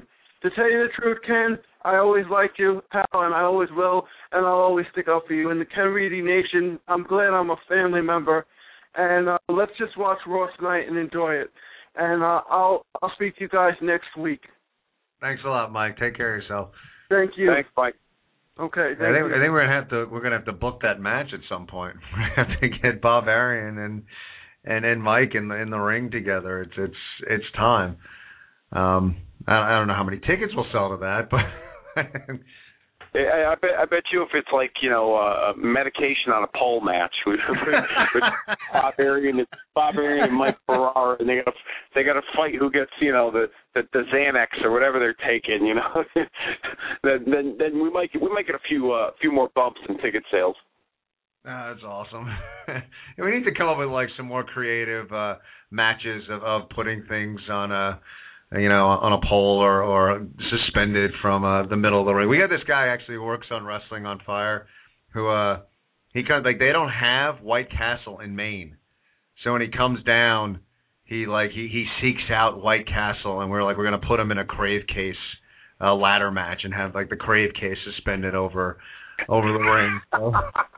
[SPEAKER 10] to tell you the truth, Ken, I always liked you, pal, and I always will, and I'll always stick up for you. In the Ken Reedy Nation, I'm glad I'm a family member, and uh, let's just watch Raw tonight and enjoy it. And uh, I'll I'll speak to you guys next week.
[SPEAKER 5] Thanks a lot, Mike. Take care of yourself.
[SPEAKER 10] Thank you.
[SPEAKER 6] Thanks, Mike.
[SPEAKER 10] Okay.
[SPEAKER 5] Yeah, I, think, I think we're gonna have to we're gonna have to book that match at some point. We're gonna have to get Bob Arian and and and Mike in the in the ring together. It's it's it's time. Um, I, I don't know how many tickets we'll sell to that, but
[SPEAKER 6] I, I bet I bet you if it's like, you know, uh, medication on a pole match with, with Bob Arian and Bob Arian and Mike Ferrara, and they got to they got to fight who gets, you know, the, the the Xanax or whatever they're taking, you know, then then then we might we might get a few uh, few more bumps in ticket sales.
[SPEAKER 5] Oh, that's awesome. We need to come up with like some more creative uh, matches of, of putting things on a, you know, on a pole or, or suspended from uh, the middle of the ring. We got this guy actually who works on Wrestling on Fire, who uh, he kind of like they don't have White Castle in Maine, so when he comes down, he like he, he seeks out White Castle, and we're like we're gonna put him in a crave case, uh, ladder match, and have like the crave case suspended over over the ring. So.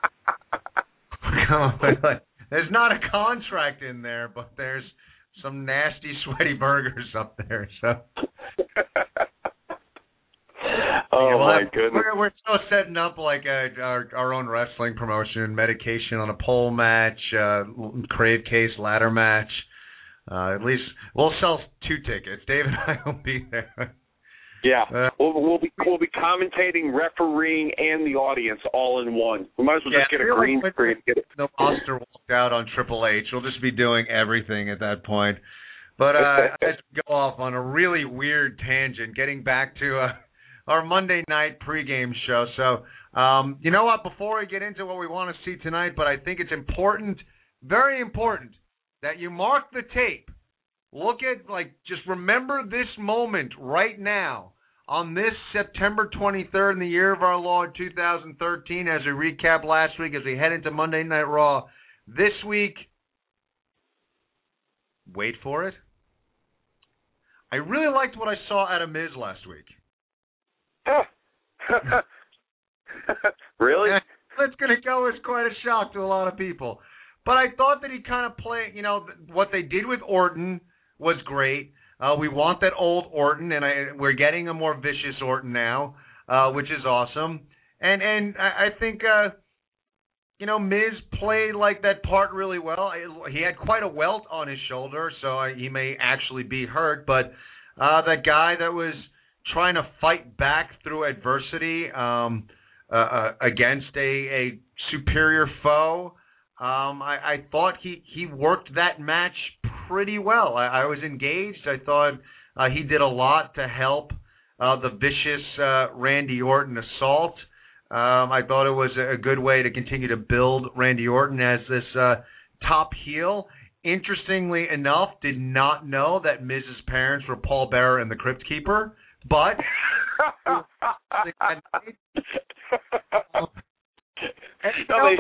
[SPEAKER 5] There's not a contract in there, but there's some nasty, sweaty burgers up there. So,
[SPEAKER 6] oh
[SPEAKER 5] yeah,
[SPEAKER 6] my
[SPEAKER 5] we'll,
[SPEAKER 6] goodness,
[SPEAKER 5] we're, we're still setting up like a, our our own wrestling promotion, medication on a pole match, uh, crave case ladder match. Uh, at least we'll sell two tickets. Dave and I will be there.
[SPEAKER 6] Yeah,
[SPEAKER 5] uh,
[SPEAKER 6] we'll, we'll be we'll be commentating, refereeing, and the audience all in one. We might as well
[SPEAKER 5] yeah,
[SPEAKER 6] just get a green screen. Get it.
[SPEAKER 5] The monster walked out on Triple H. We'll just be doing everything at that point. But uh, let's go off on a really weird tangent. Getting back to uh, our Monday night pregame show. So um, you know what? Before we get into what we want to see tonight, but I think it's important, very important, that you mark the tape. Look at, like, just remember this moment right now on this September twenty-third in the year of our Lord two thousand thirteen as we recap last week as we head into Monday Night Raw. This week, wait for it, I really liked what I saw out of Miz last week.
[SPEAKER 6] Really?
[SPEAKER 5] That's going to go as quite a shock to a lot of people. But I thought that he kind of played, you know, what they did with Orton was great. Uh, we want that old Orton, and I, we're getting a more vicious Orton now, uh, which is awesome. And and I, I think, uh, you know, Miz played like that part really well. He had quite a welt on his shoulder, so he may actually be hurt. But uh, that guy that was trying to fight back through adversity um, uh, uh, against a, a superior foe, Um, I, I thought he, he worked that match pretty well. I, I was engaged. I thought uh, he did a lot to help uh, the vicious uh, Randy Orton assault. Um, I thought it was a good way to continue to build Randy Orton as this uh, top heel. Interestingly enough, did not know that Miz's parents were Paul Bearer and the Crypt Keeper, but
[SPEAKER 6] no, they,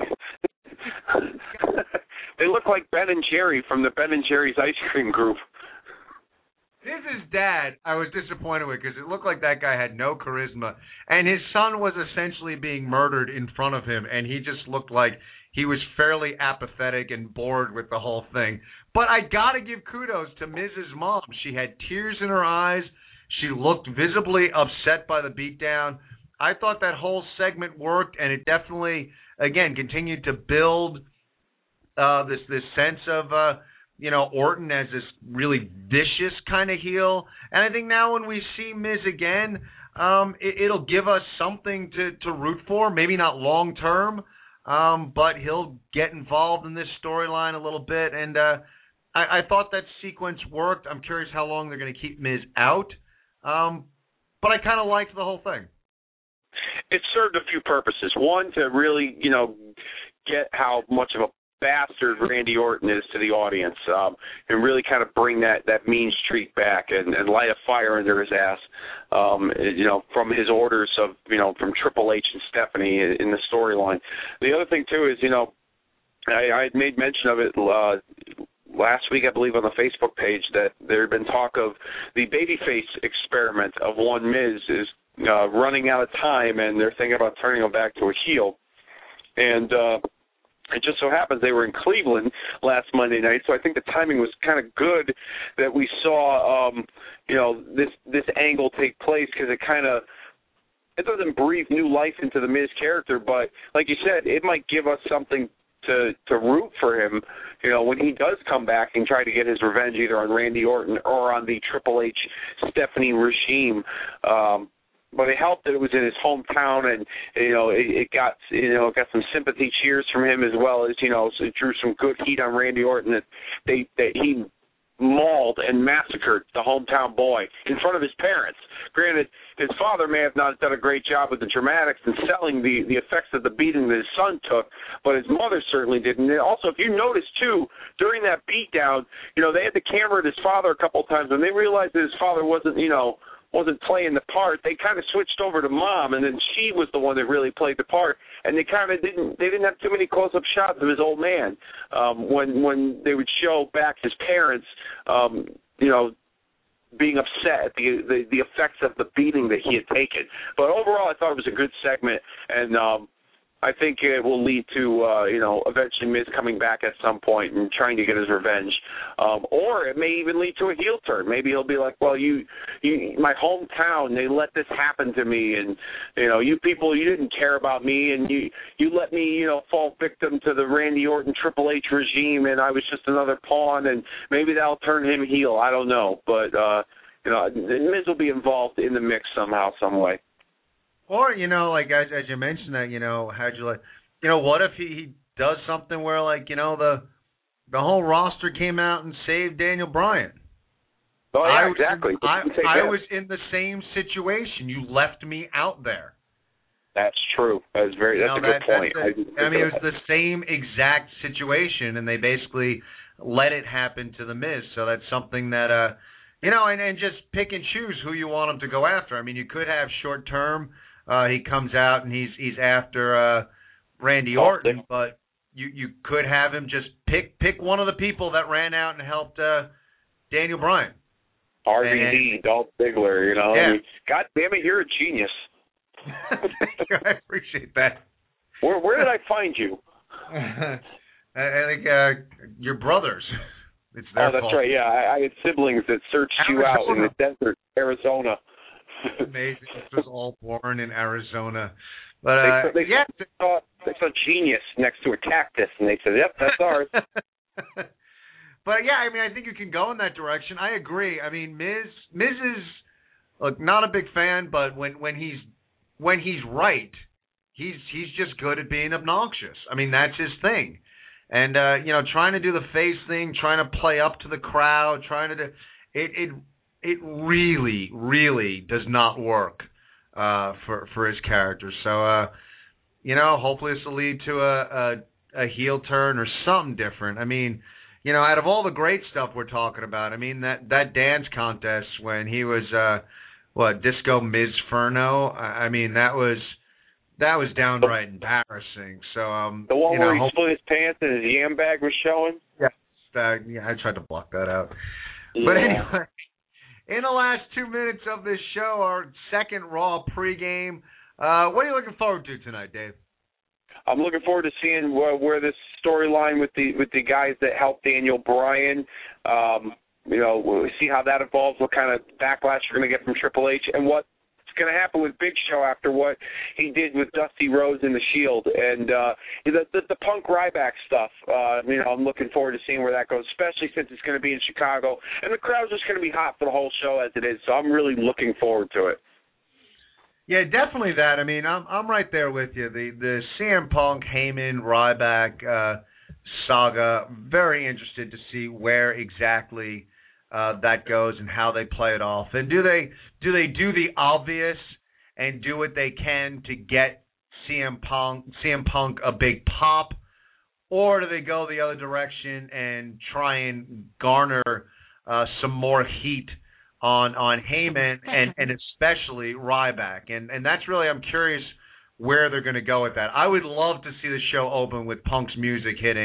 [SPEAKER 6] they look like Ben and Jerry from the Ben and Jerry's ice cream group.
[SPEAKER 5] Miz's dad, I was disappointed with because it looked like that guy had no charisma, and his son was essentially being murdered in front of him, and he just looked like he was fairly apathetic and bored with the whole thing. But I got to give kudos to Miz's mom. She had tears in her eyes. She looked visibly upset by the beatdown. I thought that whole segment worked, and it definitely, again, continued to build uh, this this sense of, uh, you know, Orton as this really vicious kind of heel. And I think now when we see Miz again, um, it, it'll give us something to, to root for. Maybe not long term, um, but he'll get involved in this storyline a little bit. And uh, I, I thought that sequence worked. I'm curious how long they're going to keep Miz out. Um, but I kind of liked the whole thing.
[SPEAKER 6] It served a few purposes. One, to really, you know, get how much of a bastard Randy Orton is to the audience, um, and really kind of bring that, that mean streak back and, and light a fire under his ass, um, you know, from his orders of, you know, from Triple H and Stephanie in, in the storyline. The other thing, too, is, you know, I, I had made mention of it uh, last week, I believe, on the Facebook page that there had been talk of the babyface experiment of one Miz is uh, running out of time, and they're thinking about turning him back to a heel. And uh, it just so happens they were in Cleveland last Monday night, so I think the timing was kind of good that we saw, um, you know, this this angle take place, because it kind of it doesn't breathe new life into the Miz character, but like you said, it might give us something to to root for him, you know, when he does come back and try to get his revenge either on Randy Orton or on the Triple H Stephanie regime. Um, but it helped that it was in his hometown, and you know it, it got you know got some sympathy cheers from him, as well as you know so it drew some good heat on Randy Orton that they that he mauled and massacred the hometown boy in front of his parents. Granted, his father may have not done a great job with the dramatics and selling the, the effects of the beating that his son took, but his mother certainly did. And also, if you notice, too, during that beatdown, you know, they had the camera at his father a couple of times. When they realized that his father wasn't, you know, wasn't playing the part, they kind of switched over to Mom, and then she was the one that really played the part. And they kind of didn't they didn't have too many close-up shots of his old man um, when when they would show back his parents, um, you know, being upset at the, the the effects of the beating that he had taken. But overall, I thought it was a good segment, and um, I think it will lead to, uh, you know, eventually Miz coming back at some point and trying to get his revenge. Um, or it may even lead to a heel turn. Maybe he'll be like, well, you, you, my hometown, they let this happen to me, and, you know, you people, you didn't care about me, and you, you let me, you know, fall victim to the Randy Orton Triple H regime, and I was just another pawn, and maybe that'll turn him heel. I don't know. But, uh, you know, Miz will be involved in the mix somehow, some way.
[SPEAKER 5] Or, you know, like, as, as you mentioned that, you know, how'd you like, you know, what if he, he does something where, like, you know, the the whole roster came out and saved Daniel Bryan?
[SPEAKER 6] Oh, yeah,
[SPEAKER 5] I,
[SPEAKER 6] exactly.
[SPEAKER 5] I, I was in the same situation. You left me out there.
[SPEAKER 6] That's true. That's very. That's
[SPEAKER 5] you know,
[SPEAKER 6] a good
[SPEAKER 5] that,
[SPEAKER 6] point.
[SPEAKER 5] A, I, I mean, it was the same exact situation, and they basically let it happen to the Miz. So that's something that, uh, you know, and, and just pick and choose who you want him to go after. I mean, you could have short term. Uh, he comes out and he's he's after uh, Randy Orton, but you, you could have him just pick pick one of the people that ran out and helped uh, Daniel Bryan.
[SPEAKER 6] R V D, Dolph Ziggler, you know.
[SPEAKER 5] Yeah.
[SPEAKER 6] I mean, God damn it, you're a genius.
[SPEAKER 5] I appreciate that.
[SPEAKER 6] Where where did I find you?
[SPEAKER 5] I, I think uh, your brothers. It's their
[SPEAKER 6] oh, that's
[SPEAKER 5] fault.
[SPEAKER 6] right. Yeah, I, I had siblings that searched
[SPEAKER 5] Arizona.
[SPEAKER 6] you out in the desert, Arizona.
[SPEAKER 5] Amazing. This was all born in Arizona. But uh,
[SPEAKER 6] they, they,
[SPEAKER 5] yeah.
[SPEAKER 6] they, saw, they saw genius next to a cactus, and they said, yep, that's ours.
[SPEAKER 5] But, yeah, I mean, I think you can go in that direction. I agree. I mean, Miz, Miz is, look, not a big fan, but when, when he's when he's right, he's he's just good at being obnoxious. I mean, that's his thing. And, uh, you know, trying to do the face thing, trying to play up to the crowd, trying to do it, it It really, really does not work uh, for for his character. So, uh, you know, hopefully this will lead to a, a a heel turn or something different. I mean, you know, out of all the great stuff we're talking about, I mean, that, that dance contest when he was, uh, what, Disco Mizferno, I mean, that was that was downright embarrassing. So, um,
[SPEAKER 6] the one
[SPEAKER 5] you know,
[SPEAKER 6] where he
[SPEAKER 5] hope-
[SPEAKER 6] split his pants and his yam bag was showing?
[SPEAKER 5] Yeah, uh, yeah, I tried to block that out.
[SPEAKER 6] Yeah.
[SPEAKER 5] But anyway. In the last two minutes of this show, our second Raw pregame, uh, what are you looking forward to tonight, Dave?
[SPEAKER 6] I'm looking forward to seeing where, where this storyline with the with the guys that helped Daniel Bryan, um, you know, we'll see how that evolves, what kind of backlash you're going to get from Triple H, and what's going to happen with Big Show after what he did with Dusty Rhodes in the Shield. And uh, the, the, the Punk Ryback stuff, uh, you know, I'm looking forward to seeing where that goes, especially since it's going to be in Chicago. And the crowd's just going to be hot for the whole show as it is, so I'm really looking forward to it.
[SPEAKER 5] Yeah, definitely that. I mean, I'm I'm right there with you. The the C M Punk, Heyman, Ryback uh, saga, very interested to see where exactly Uh, that goes and how they play it off. And do they do they do the obvious and do what they can to get C M Punk C M Punk a big pop, or do they go the other direction and try and garner uh, some more heat on on Heyman and, and especially Ryback? And and that's really, I'm curious where they're going to go with that. I would love to see the show open with Punk's music hitting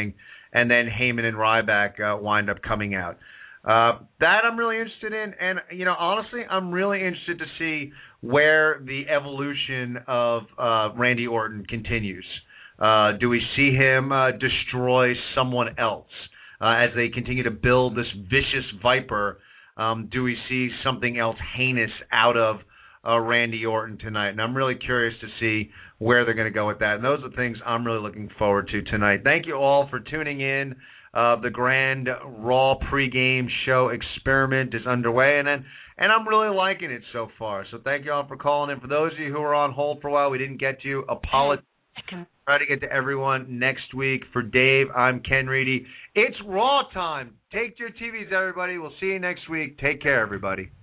[SPEAKER 5] and then Heyman and Ryback uh, wind up coming out. Uh, that I'm really interested in, and you know, honestly, I'm really interested to see where the evolution of uh, Randy Orton continues. Uh, do we see him uh, destroy someone else uh, as they continue to build this vicious viper? Um, do we see something else heinous out of uh, Randy Orton tonight? And I'm really curious to see where they're going to go with that. And those are things I'm really looking forward to tonight. Thank you all for tuning in. Uh, the Grand Raw pregame show experiment is underway, and then, and I'm really liking it so far. So thank you all for calling in. For those of you who were on hold for a while, we didn't get to you. Apologize. Try to get to everyone next week. For Dave, I'm Ken Reedy. It's Raw time. Take to your T Vs, everybody. We'll see you next week. Take care, everybody.